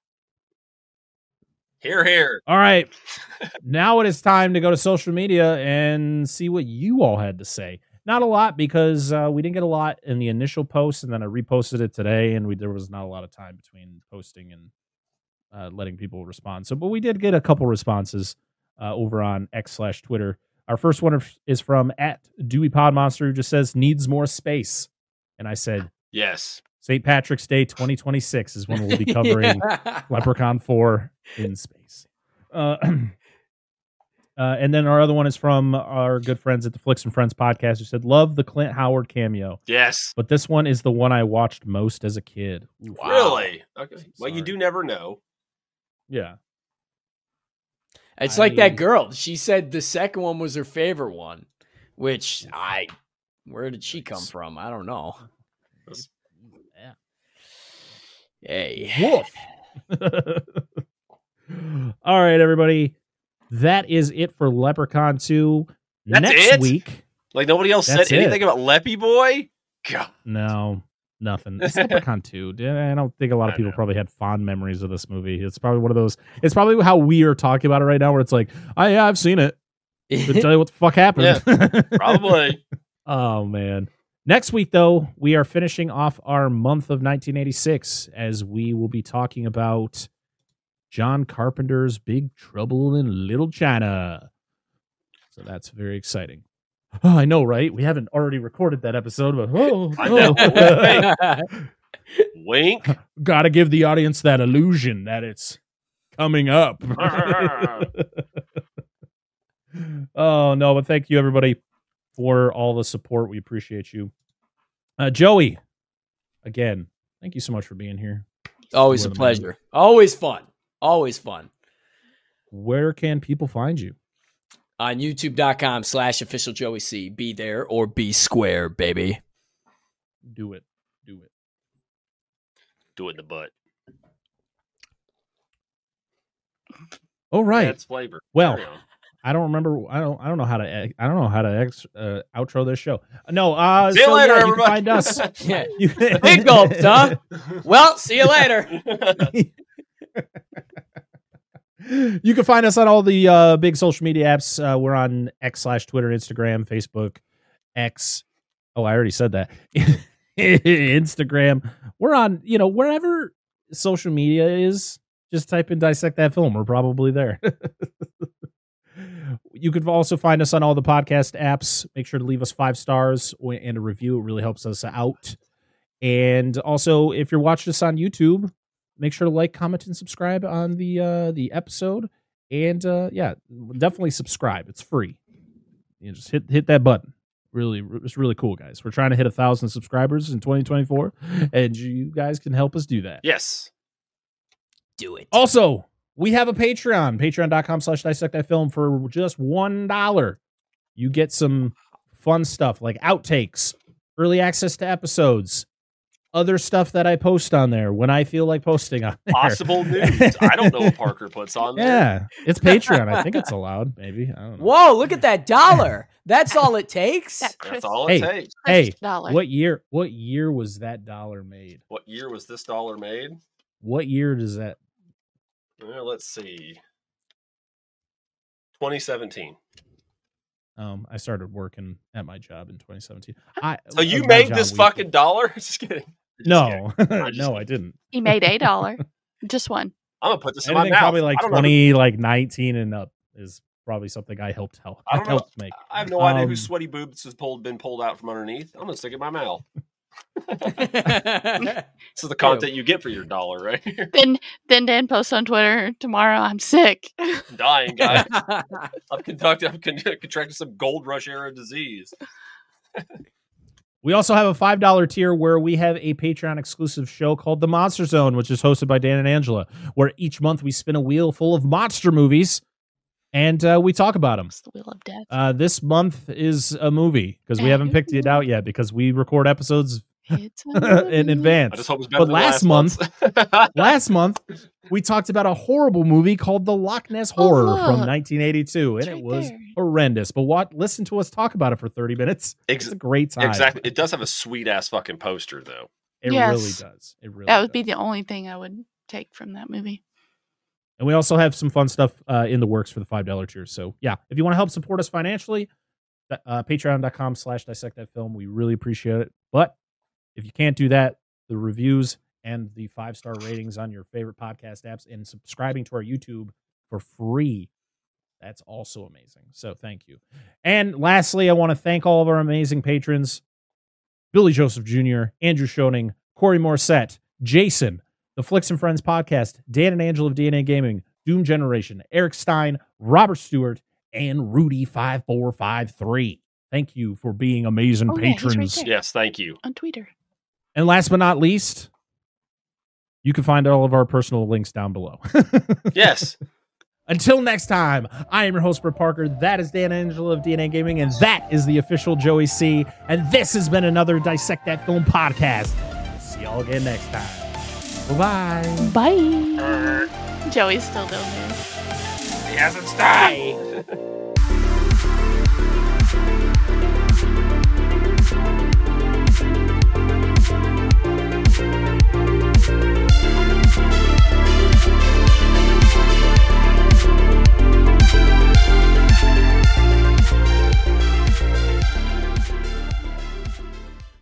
Here, here. All right. Now it is time to go to social media and see what you all had to say. Not a lot because uh, we didn't get a lot in the initial post, and then I reposted it today, and we there was not a lot of time between posting and uh, letting people respond. So, but we did get a couple responses uh, over on X slash Twitter. Our first one is from at Dewey Pod Monster, who just says needs more space, and I said Yes. Saint Patrick's Day twenty twenty-six is when we'll be covering Leprechaun four in space. Uh, uh, and then our other one is from our good friends at the Flicks and Friends podcast who said, love the Clint Howard cameo. Yes. But this one is the one I watched most as a kid. Ooh, Really? Okay. Well, Sorry. you do never know. Yeah. It's I- like that girl. She said the second one was her favorite one, which I, where did she come from? I don't know. Yeah. Hey. Wolf. All right, everybody. That is it for Leprechaun two. That's Next it? week. Like nobody else That's said it. anything about Leppy Boy. God. No, nothing. It's Leprechaun two. I don't think a lot of I people know. probably had fond memories of this movie. It's probably one of those. It's probably how we are talking about it right now, where it's like, oh yeah, I've seen it. But tell you what the fuck happened. Probably. Oh man. Next week, though, we are finishing off our month of nineteen eighty-six as we will be talking about John Carpenter's Big Trouble in Little China. So that's very exciting. Oh, I know, right? We haven't already recorded that episode, but oh, I know. oh. Wink. Gotta give the audience that illusion that it's coming up. Oh, no, but thank you, everybody, for all the support. We appreciate you. Uh, Joey, again, thank you so much for being here. Always a pleasure. Always fun. Always fun. Where can people find you? On youtube.com slash official Joey C. Be there or be square, baby. Do it. Do it. Do it in the butt. Oh, right. That's flavor. Well, I don't remember. I don't. I don't know how to. I don't know how to ex, uh, outro this show. No. Uh, see you so, later, yeah, everybody. You can find us. Yeah. Big gulps, huh? Well, see you later. You can find us on all the uh, big social media apps. Uh, we're on X slash Twitter, Instagram, Facebook, X. Oh, I already said that. Instagram. We're on. You know, wherever social media is. Just type in Dissect That Film. We're probably there. You could also find us on all the podcast apps. Make sure to leave us five stars and a review. It really helps us out. And also, if you're watching us on YouTube, make sure to like, comment, and subscribe on the uh, the episode. And uh, yeah, definitely subscribe. It's free. You just hit hit that button. Really, it's really cool, guys. We're trying to hit a thousand subscribers in twenty twenty-four, and you guys can help us do that. Yes. Do it. Also, we have a Patreon, patreon.com slash dissect that film for just one dollar. You get some fun stuff like outtakes, early access to episodes, other stuff that I post on there when I feel like posting on there. Possible news. I don't know what Parker puts on there. Yeah, it's Patreon. I think it's allowed, maybe. I don't know. Whoa, look at that dollar. That's all it takes? That That's all it Hey, takes. hey, dollar. what year? What year was that dollar made? What year was this dollar made? What year does that? Well, let's see. twenty seventeen. Um, I started working at my job in twenty seventeen. I, So you at my made job, this we- fucking dollar? Just kidding. Just No, kidding. I'm just no, kidding. I didn't. He made a dollar. Just one. I'm gonna put this in my Anything mouth. probably like I don't know who- twenty, like nineteen and up is probably something I helped help. I don't know. helped make. I have no idea Um, whose sweaty boobs has pulled been pulled out from underneath. I'm gonna stick it in my mouth. This is the content you get for your dollar, right? here. Then then Dan posts on Twitter tomorrow. I'm sick. I'm dying, guys. I've conducted. I've con- contracted some gold rush era disease. We also have a five dollar tier where we have a Patreon exclusive show called The Monster Zone, which is hosted by Dan and Angela, where each month we spin a wheel full of monster movies and uh, we talk about them. It's the wheel of death. Uh, this month is a movie because we haven't picked it out yet because we record episodes It's a in movie. advance. I just hope it's better But than last month. Last month, we talked about a horrible movie called The Loch Ness Oh, Horror look. from nineteen eighty-two, and It's it right was there. horrendous. But what? Listen to us talk about it for thirty minutes. Ex- It's a great time. Exactly. It does have a sweet ass fucking poster, though. It Yes. really does. It really That would does. be the only thing I would take from that movie. And we also have some fun stuff uh, in the works for the five dollar tier. So, yeah, if you want to help support us financially, uh, patreon.com slash dissect that film. We really appreciate it. But if you can't do that, the reviews and the five-star ratings on your favorite podcast apps and subscribing to our YouTube for free, that's also amazing. So thank you. And lastly, I want to thank all of our amazing patrons, Billy Joseph Junior, Andrew Schoening, Corey Morissette, Jason, the Flicks and Friends podcast, Dan and Angela of D N A Gaming, Doom Generation, Eric Stein, Robert Stewart, and Rudy five four five three. Thank you for being amazing Oh, yeah, he's right patrons. there. Yes, thank you. On Twitter. And last but not least, you can find all of our personal links down below. Yes. Until next time, I am your host, Brett Parker. That is Dan Angela of D N A Gaming, and that is the official Joey C. And this has been another Dissect That Film podcast. See y'all again next time. Bye-bye. Bye. Joey's still down there. He hasn't stopped.